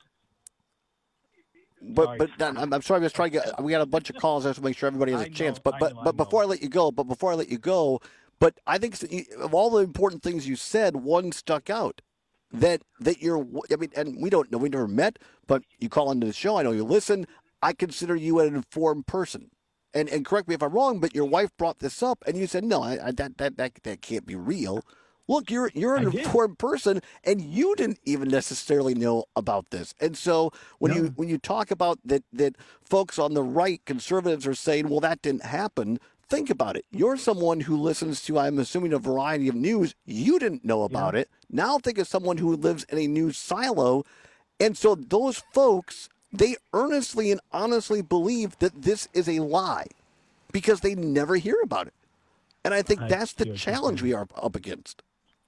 But Sorry. but I'm, I'm sorry. I'm just trying to get. We got a bunch of calls. I have to make sure everybody has a I chance. know, but I but know, but I know. before I let you go, but before I let you go, but I think of all the important things you said, one stuck out. That that you're. I mean, and we don't know. We never met, but you call into the show. I know you listen. I consider you an informed person. And and correct me if I'm wrong, but your wife brought this up, and you said no, I, I, that that that that can't be real. Look, you're you're an informed person, and you didn't even necessarily know about this. And so when no. you when you talk about that that folks on the right, conservatives, are saying, well, that didn't happen. Think about it. You're someone who listens to, I'm assuming, a variety of news. You didn't know about yeah. it. Now think of someone who lives in a news silo, and so those folks, they earnestly and honestly believe that this is a lie because they never hear about it. And I think I that's the challenge we are up against.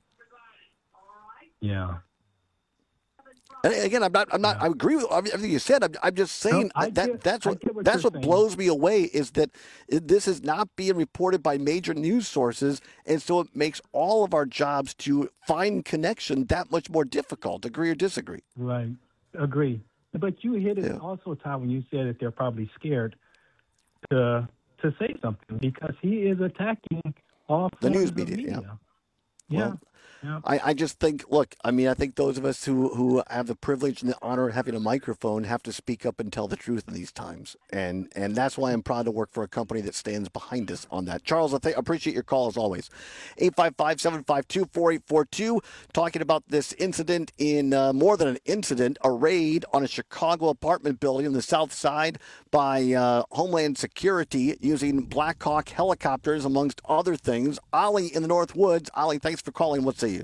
Yeah. And again, I'm not. I'm not. Yeah. I agree with everything you said. I'm, I'm just saying no, that get, that's what, what that's what saying. blows me away is that this is not being reported by major news sources, and so it makes all of our jobs to find connection that much more difficult. Agree or disagree? Right. Agree. But you hit it yeah. also, Todd, when you said that they're probably scared to to say something because he is attacking all The forms news of media, media. yeah. Yeah. Well, yeah. I, I just think, look, I mean, I think those of us who, who have the privilege and the honor of having a microphone have to speak up and tell the truth in these times. And and that's why I'm proud to work for a company that stands behind us on that. Charles, I th- appreciate your call as always. eight five five, seven five two, four eight four two, talking about this incident in, uh, more than an incident, a raid on a Chicago apartment building on the south side by uh, Homeland Security using Black Hawk helicopters, amongst other things. Ollie in the North Woods. Ollie, thanks for calling. What say you?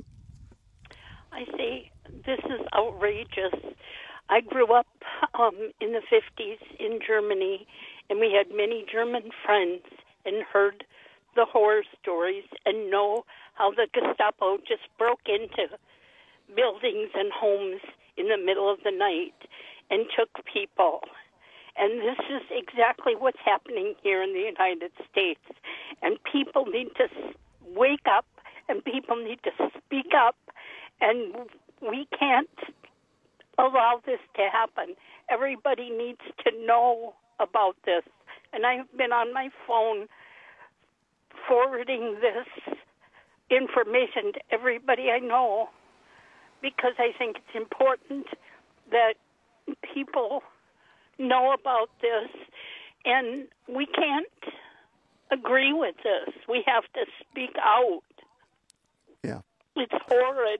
I say this is outrageous. I grew up um, in the fifties in Germany, and we had many German friends and heard the horror stories and know how the Gestapo just broke into buildings and homes in the middle of the night and took people. And this is exactly what's happening here in the United States. And people need to wake up, and people need to speak up, and we can't allow this to happen. Everybody needs to know about this. And I've been on my phone forwarding this information to everybody I know because I think it's important that people know about this, and we can't agree with this. We have to speak out. Yeah. It's horrid.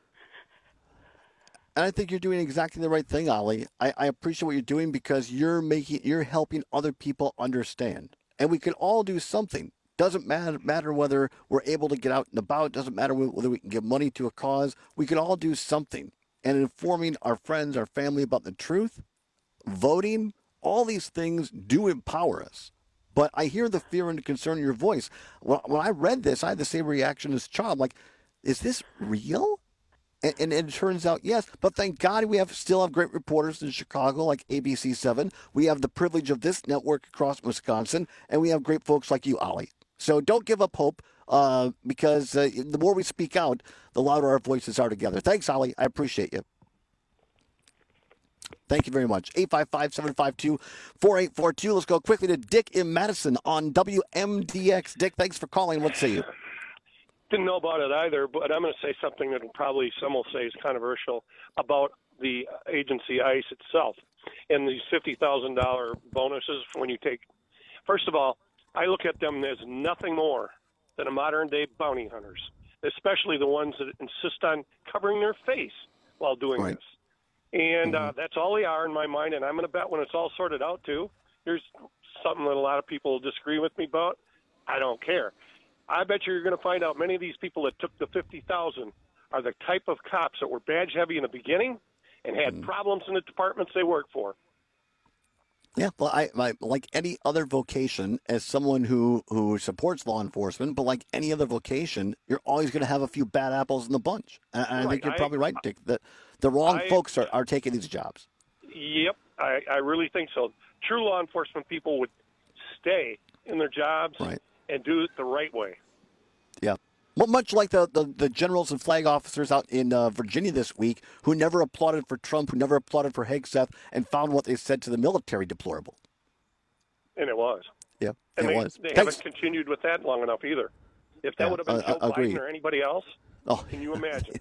And I think you're doing exactly the right thing, Ollie. I, I appreciate what you're doing because you're making, you're helping other people understand. And we can all do something. Doesn't matter, matter whether we're able to get out and about. Doesn't matter whether we can give money to a cause. We can all do something. And informing our friends, our family about the truth, voting, all these things do empower us. But I hear the fear and concern in your voice. When, when I read this, I had the same reaction as Charles. I'm like, is this real? And, and, and it turns out, yes. But thank God we have still have great reporters in Chicago like A B C seven. We have the privilege of this network across Wisconsin. And we have great folks like you, Ollie. So don't give up hope uh, because uh, the more we speak out, the louder our voices are together. Thanks, Ollie. I appreciate you. Thank you very much. eight five five, seven five two, four eight four two. Let's go quickly to Dick in Madison on W M D X. Dick, thanks for calling. What say you? Didn't know about it either, but I'm going to say something that probably some will say is controversial about the agency ICE itself and these fifty thousand dollars bonuses when you take. First of all, I look at them as nothing more than a modern-day bounty hunters, especially the ones that insist on covering their face while doing right. this. And uh, that's all they are in my mind, and I'm going to bet when it's all sorted out, too, here's something that a lot of people disagree with me about. I don't care. I bet you're going to find out many of these people that took the fifty thousand are the type of cops that were badge-heavy in the beginning and had mm. problems in the departments they work for. Yeah, well, I, I like any other vocation, as someone who, who supports law enforcement, but like any other vocation, you're always going to have a few bad apples in the bunch. And, and right. I think you're probably I, right, Dick, that the wrong I, folks are, are taking these jobs. Yep, I, I really think so. True law enforcement people would stay in their jobs right. and do it the right way. Yeah. Well, much like the, the, the generals and flag officers out in uh, Virginia this week who never applauded for Trump, who never applauded for Hegseth, and found what they said to the military deplorable. And it was. Yeah, and it they, was. They Thanks. haven't continued with that long enough either. If that yeah, would have been uh, Joe uh, Biden or anybody else, oh. can you imagine?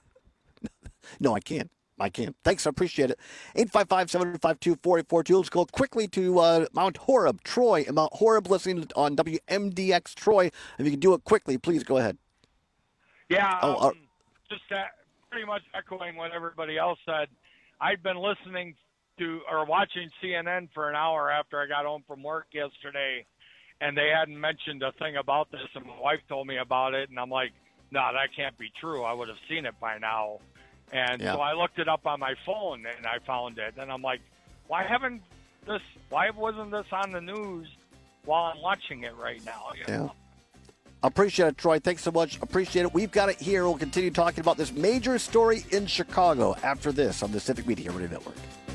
No, I can't. I can't. Thanks. I appreciate it. eight five five, seven five two, four eight four two. Let's go quickly to uh, Mount Horeb. Troy, Mount Horeb, listening on W M D X. Troy, if you can do it quickly, please go ahead. Yeah, oh, um, uh, just that, pretty much echoing what everybody else said. I'd been listening to or watching C N N for an hour after I got home from work yesterday, and they hadn't mentioned a thing about this, and my wife told me about it, and I'm like, no, that can't be true. I would have seen it by now. And yeah. so I looked it up on my phone, and I found it, and I'm like, why haven't this, why wasn't this on the news while I'm watching it right now? You yeah. know? Appreciate it, Troy. Thanks so much. Appreciate it. We've got it here. We'll continue talking about this major story in Chicago after this on the Civic Media Radio Network.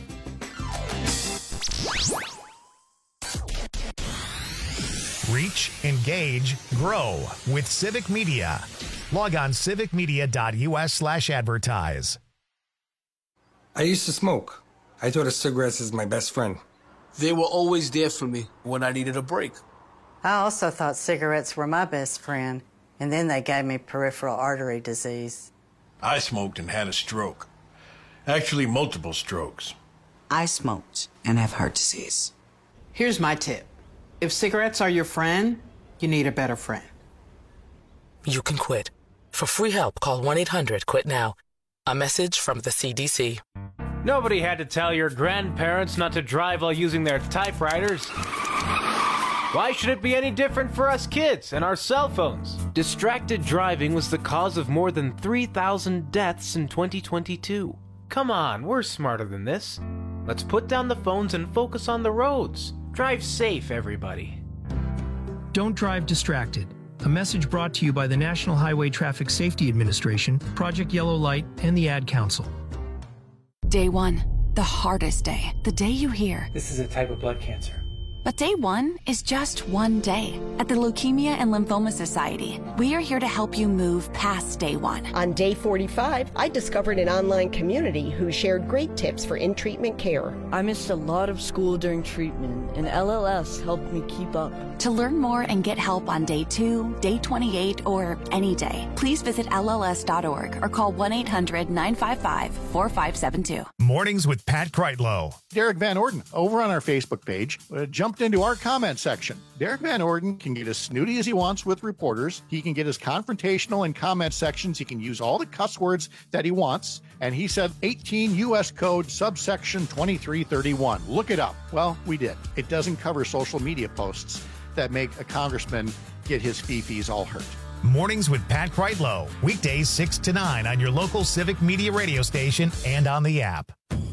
Reach, engage, grow with Civic Media. Log on civicmedia.us slash advertise. I used to smoke. I thought of cigarettes as my best friend. They were always there for me when I needed a break. I also thought cigarettes were my best friend, and then they gave me peripheral artery disease. I smoked and had a stroke. Actually, multiple strokes. I smoked and have heart disease. Here's my tip. If cigarettes are your friend, you need a better friend. You can quit. For free help, call one eight hundred quit now. A message from the C D C. Nobody had to tell your grandparents not to drive while using their typewriters. Why should it be any different for us kids and our cell phones? Distracted driving was the cause of more than three thousand deaths in twenty twenty-two. Come on, we're smarter than this. Let's put down the phones and focus on the roads. Drive safe, everybody. Don't drive distracted. A message brought to you by the National Highway Traffic Safety Administration, Project Yellow Light, and the Ad Council. Day one, the hardest day, the day you hear. This is a type of blood cancer. But day one is just one day. At the Leukemia and Lymphoma Society, we are here to help you move past day one. On day forty-five, I discovered an online community who shared great tips for in-treatment care. I missed a lot of school during treatment, and L L S helped me keep up. To learn more and get help on day two, day twenty-eight, or any day, please visit L L S dot org or call one eight hundred nine five five four five seven two. Mornings with Pat Kreitlow. Derek Van Orden, over on our Facebook page, uh, jumped into our comment section. Derek Van Orden can get as snooty as he wants with reporters. He can get as confrontational in comment sections. He can use all the cuss words that he wants. And he said eighteen U S Code subsection twenty-three thirty-one. Look it up. Well, we did. It doesn't cover social media posts that make a congressman get his fee-fees all hurt. Mornings with Pat Kreitlow. Weekdays six to nine on your local Civic Media radio station and on the app.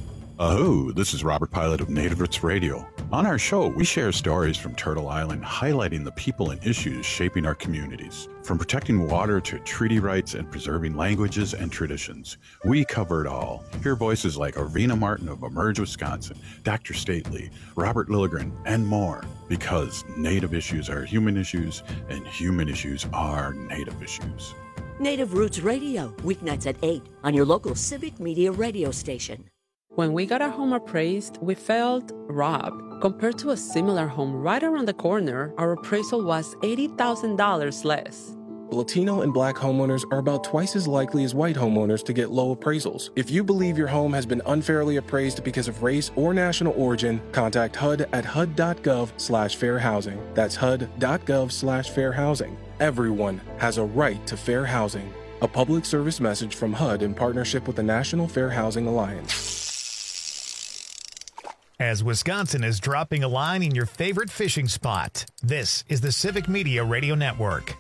Oh, this is Robert Pilot of Native Roots Radio. On our show, we share stories from Turtle Island, highlighting the people and issues shaping our communities. From protecting water to treaty rights and preserving languages and traditions, we cover it all. Hear voices like Arvina Martin of Emerge, Wisconsin, Doctor Stately, Robert Lilligren, and more. Because Native issues are human issues, and human issues are Native issues. Native Roots Radio, weeknights at eight on your local Civic Media radio station. When we got our home appraised, we felt robbed. Compared to a similar home right around the corner, our appraisal was eighty thousand dollars less. Latino and Black homeowners are about twice as likely as white homeowners to get low appraisals. If you believe your home has been unfairly appraised because of race or national origin, contact H U D at H U D dot gov slash fair housing. That's H U D dot gov slash fair housing. Everyone has a right to fair housing. A public service message from H U D in partnership with the National Fair Housing Alliance. As Wisconsin is dropping a line in your favorite fishing spot, this is the Civic Media Radio Network.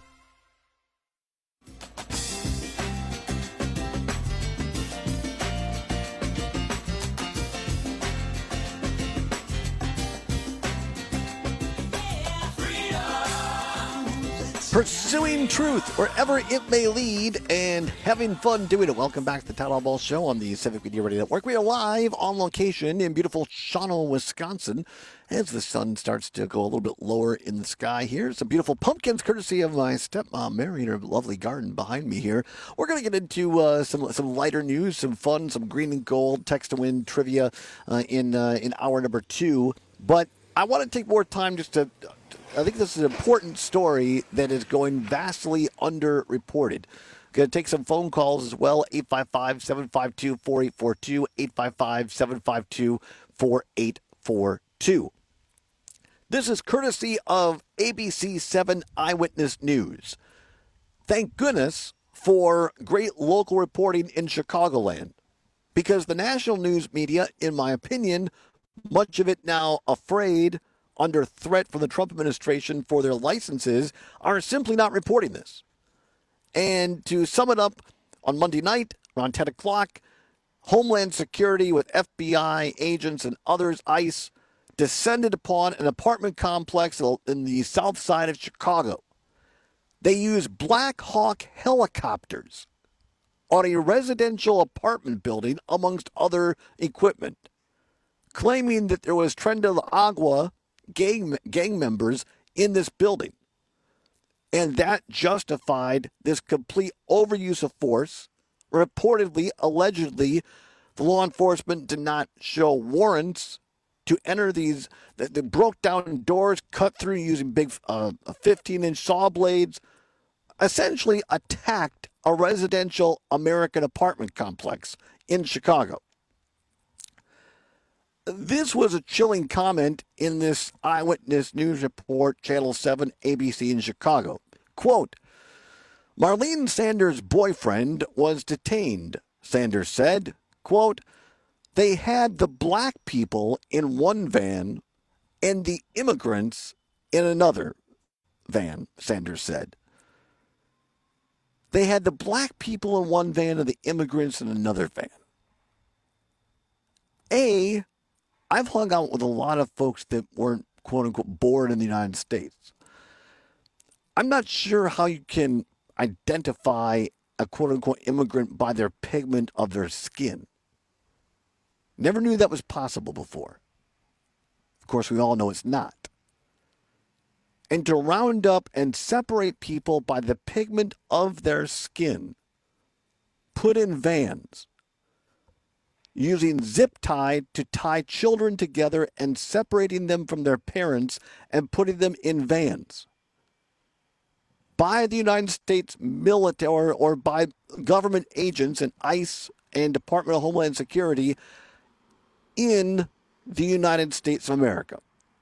Pursuing truth wherever it may lead and having fun doing it. Welcome back to the Town Hall Ball Show on the Civic Media Radio Network. We are live on location in beautiful Shawano, Wisconsin, as the sun starts to go a little bit lower in the sky here. Some beautiful pumpkins courtesy of my stepmom, Mary, in her lovely garden behind me here. We're going to get into uh, some some lighter news, some fun, some green and gold text to win trivia uh, in uh, in hour number two. But I want to take more time just to... I think this is an important story that is going vastly underreported. Going to take some phone calls as well. eight five five, seven five two, four eight four two, eight five five, seven five two, four eight four two. This is courtesy of A B C seven Eyewitness News. Thank goodness for great local reporting in Chicagoland, because the national news media, in my opinion, much of it now afraid, under threat from the Trump administration for their licenses, are simply not reporting this. And to sum it up, on Monday night, around ten o'clock, Homeland Security with F B I agents and others, ICE, descended upon an apartment complex in the south side of Chicago. They used Black Hawk helicopters on a residential apartment building, amongst other equipment, claiming that there was Tren de la Agua gang, gang members in this building. And that justified this complete overuse of force. Reportedly, allegedly, the law enforcement did not show warrants to enter these, they, they broke down doors, cut through using big uh, fifteen-inch saw blades, essentially attacked a residential American apartment complex in Chicago. This was a chilling comment in this Eyewitness News Report, Channel seven, A B C in Chicago. Quote, Marlene Sanders' boyfriend was detained, Sanders said. Quote, they had the black people in one van and the immigrants in another van, Sanders said. They had the black people in one van and the immigrants in another van. A, I've hung out with a lot of folks that weren't, quote unquote, born in the United States. I'm not sure how you can identify a quote unquote immigrant by their pigment of their skin. Never knew that was possible before. Of course, we all know it's not. And to round up and separate people by the pigment of their skin, put in vans, using zip tie to tie children together and separating them from their parents and putting them in vans by the United States military or, or by government agents and ICE and Department of Homeland Security in the United States of America.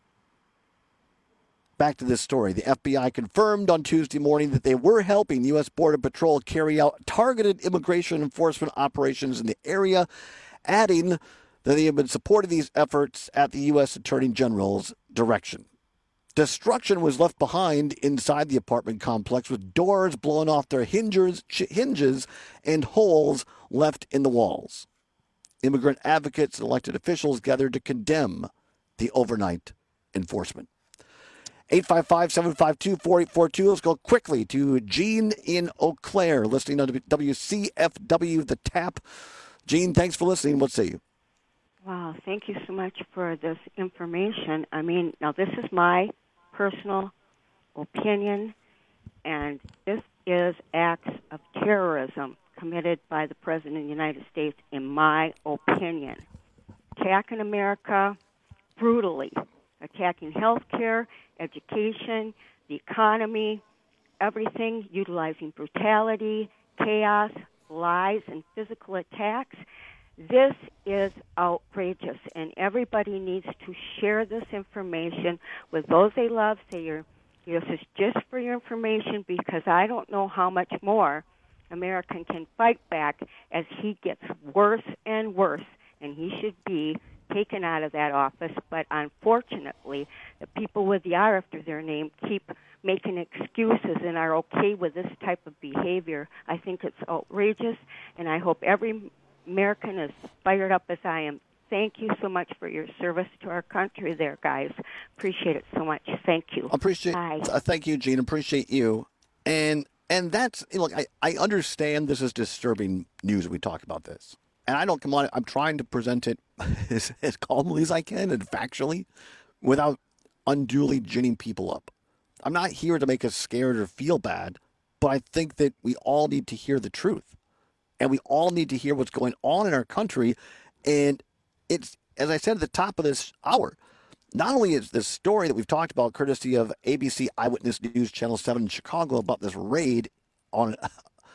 Back to this story. The F B I confirmed on Tuesday morning that they were helping U S Border Patrol carry out targeted immigration enforcement operations in the area, adding that they have been supporting these efforts at the U S Attorney General's direction. Destruction was left behind inside the apartment complex with doors blown off their hinges, hinges and holes left in the walls. Immigrant advocates and elected officials gathered to condemn the overnight enforcement. eight five five, seven five two, four eight four two. Let's go quickly to Gene in Eau Claire, listening on W C F W, The Tap. Gene, thanks for listening. What say you? Wow, thank you so much for this information. I mean, now this is my personal opinion, and this is acts of terrorism committed by the President of the United States, in my opinion. Attacking America brutally, attacking health care, education, the economy, everything, utilizing brutality, chaos, lies, and physical attacks. This is outrageous, and everybody needs to share this information with those they love. Say, you're, this is just for your information, because I don't know how much more American can fight back as he gets worse and worse, and he should be taken out of that office. But unfortunately, the people with the R after their name keep making excuses and are okay with this type of behavior. I think it's outrageous, and I hope every American is fired up as I am. Thank you so much for your service to our country there, guys. Appreciate it so much. Thank you. Appreciate uh, Thank you, Gene. Appreciate you. And and that's, look, I, I understand this is disturbing news when we talk about this. And I don't come on, I'm trying to present it as, as calmly as I can and factually without unduly ginning people up. I'm not here to make us scared or feel bad, but I think that we all need to hear the truth. And we all need to hear what's going on in our country. And it's, as I said at the top of this hour, not only is this story that we've talked about, courtesy of A B C Eyewitness News Channel seven in Chicago, about this raid on a,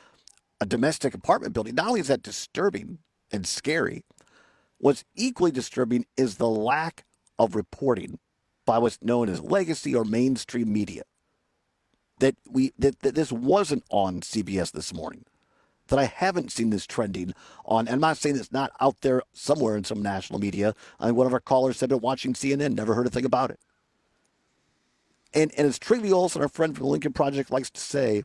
a domestic apartment building, not only is that disturbing and scary, what's equally disturbing is the lack of reporting by what's known as legacy or mainstream media. That we that, that this wasn't on C B S this morning. That I haven't seen this trending on, and I'm not saying it's not out there somewhere in some national media. I mean, one of our callers said they're watching C N N, never heard a thing about it. And, and as Tracy Olson, our friend from the Lincoln Project, likes to say,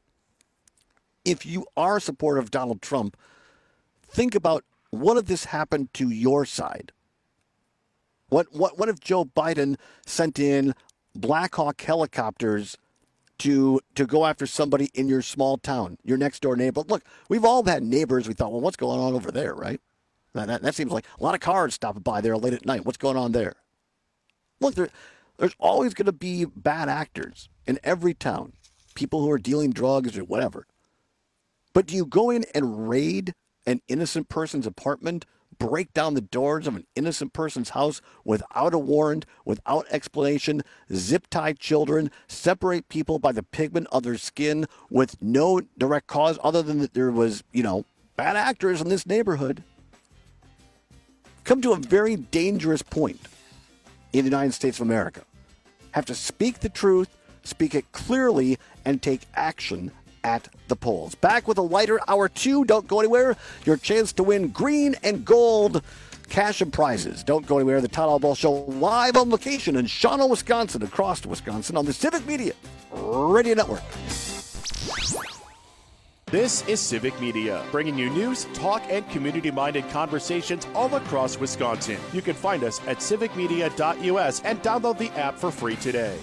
if you are a supporter of Donald Trump, think about, what if this happened to your side? What, what, what if Joe Biden sent in Black Hawk helicopters to to go after somebody in your small town, your next door neighbor? Look, we've all had neighbors. We thought, well, what's going on over there, right? That, that, that seems like a lot of cars stopping by there late at night. What's going on there? Look, there, there's always going to be bad actors in every town, people who are dealing drugs or whatever. But do you go in and raid an innocent person's apartment, break down the doors of an innocent person's house without a warrant, without explanation, zip-tie children, separate people by the pigment of their skin with no direct cause other than that there was, you know, bad actors in this neighborhood. Come to a very dangerous point in the United States of America. Have to speak the truth, speak it clearly, and take action at the polls. Back with a lighter hour two. Don't go anywhere. Your chance to win green and gold cash and prizes. Don't go anywhere. The Todd Albaugh Show live on location in Shawano, Wisconsin, across Wisconsin on the Civic Media Radio Network. This is Civic Media, bringing you news, talk, and community-minded conversations all across Wisconsin. You can find us at civic media dot U S and download the app for free today.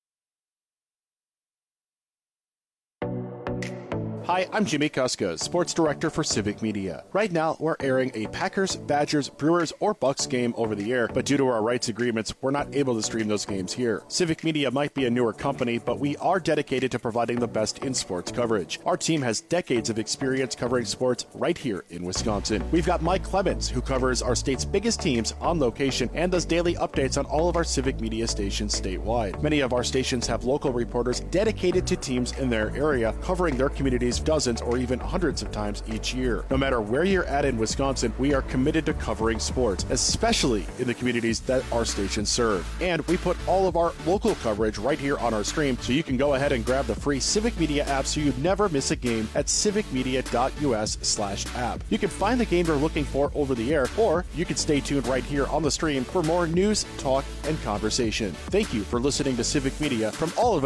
Hi, I'm Jimmy Kuska, Sports Director for Civic Media. Right now, we're airing a Packers, Badgers, Brewers, or Bucks game over the air, but due to our rights agreements, we're not able to stream those games here. Civic Media might be a newer company, but we are dedicated to providing the best in sports coverage. Our team has decades of experience covering sports right here in Wisconsin. We've got Mike Clemens, who covers our state's biggest teams on location and does daily updates on all of our Civic Media stations statewide. Many of our stations have local reporters dedicated to teams in their area, covering their communities dozens or even hundreds of times each year. No matter where you're at in Wisconsin, we are committed to covering sports, especially in the communities that our stations serve. And we put all of our local coverage right here on our stream, so you can go ahead and grab the free Civic Media app so you never miss a game at civic media dot U S slash app. You can find the game you're looking for over the air, or you can stay tuned right here on the stream for more news, talk, and conversation. Thank you for listening to Civic Media. From all of us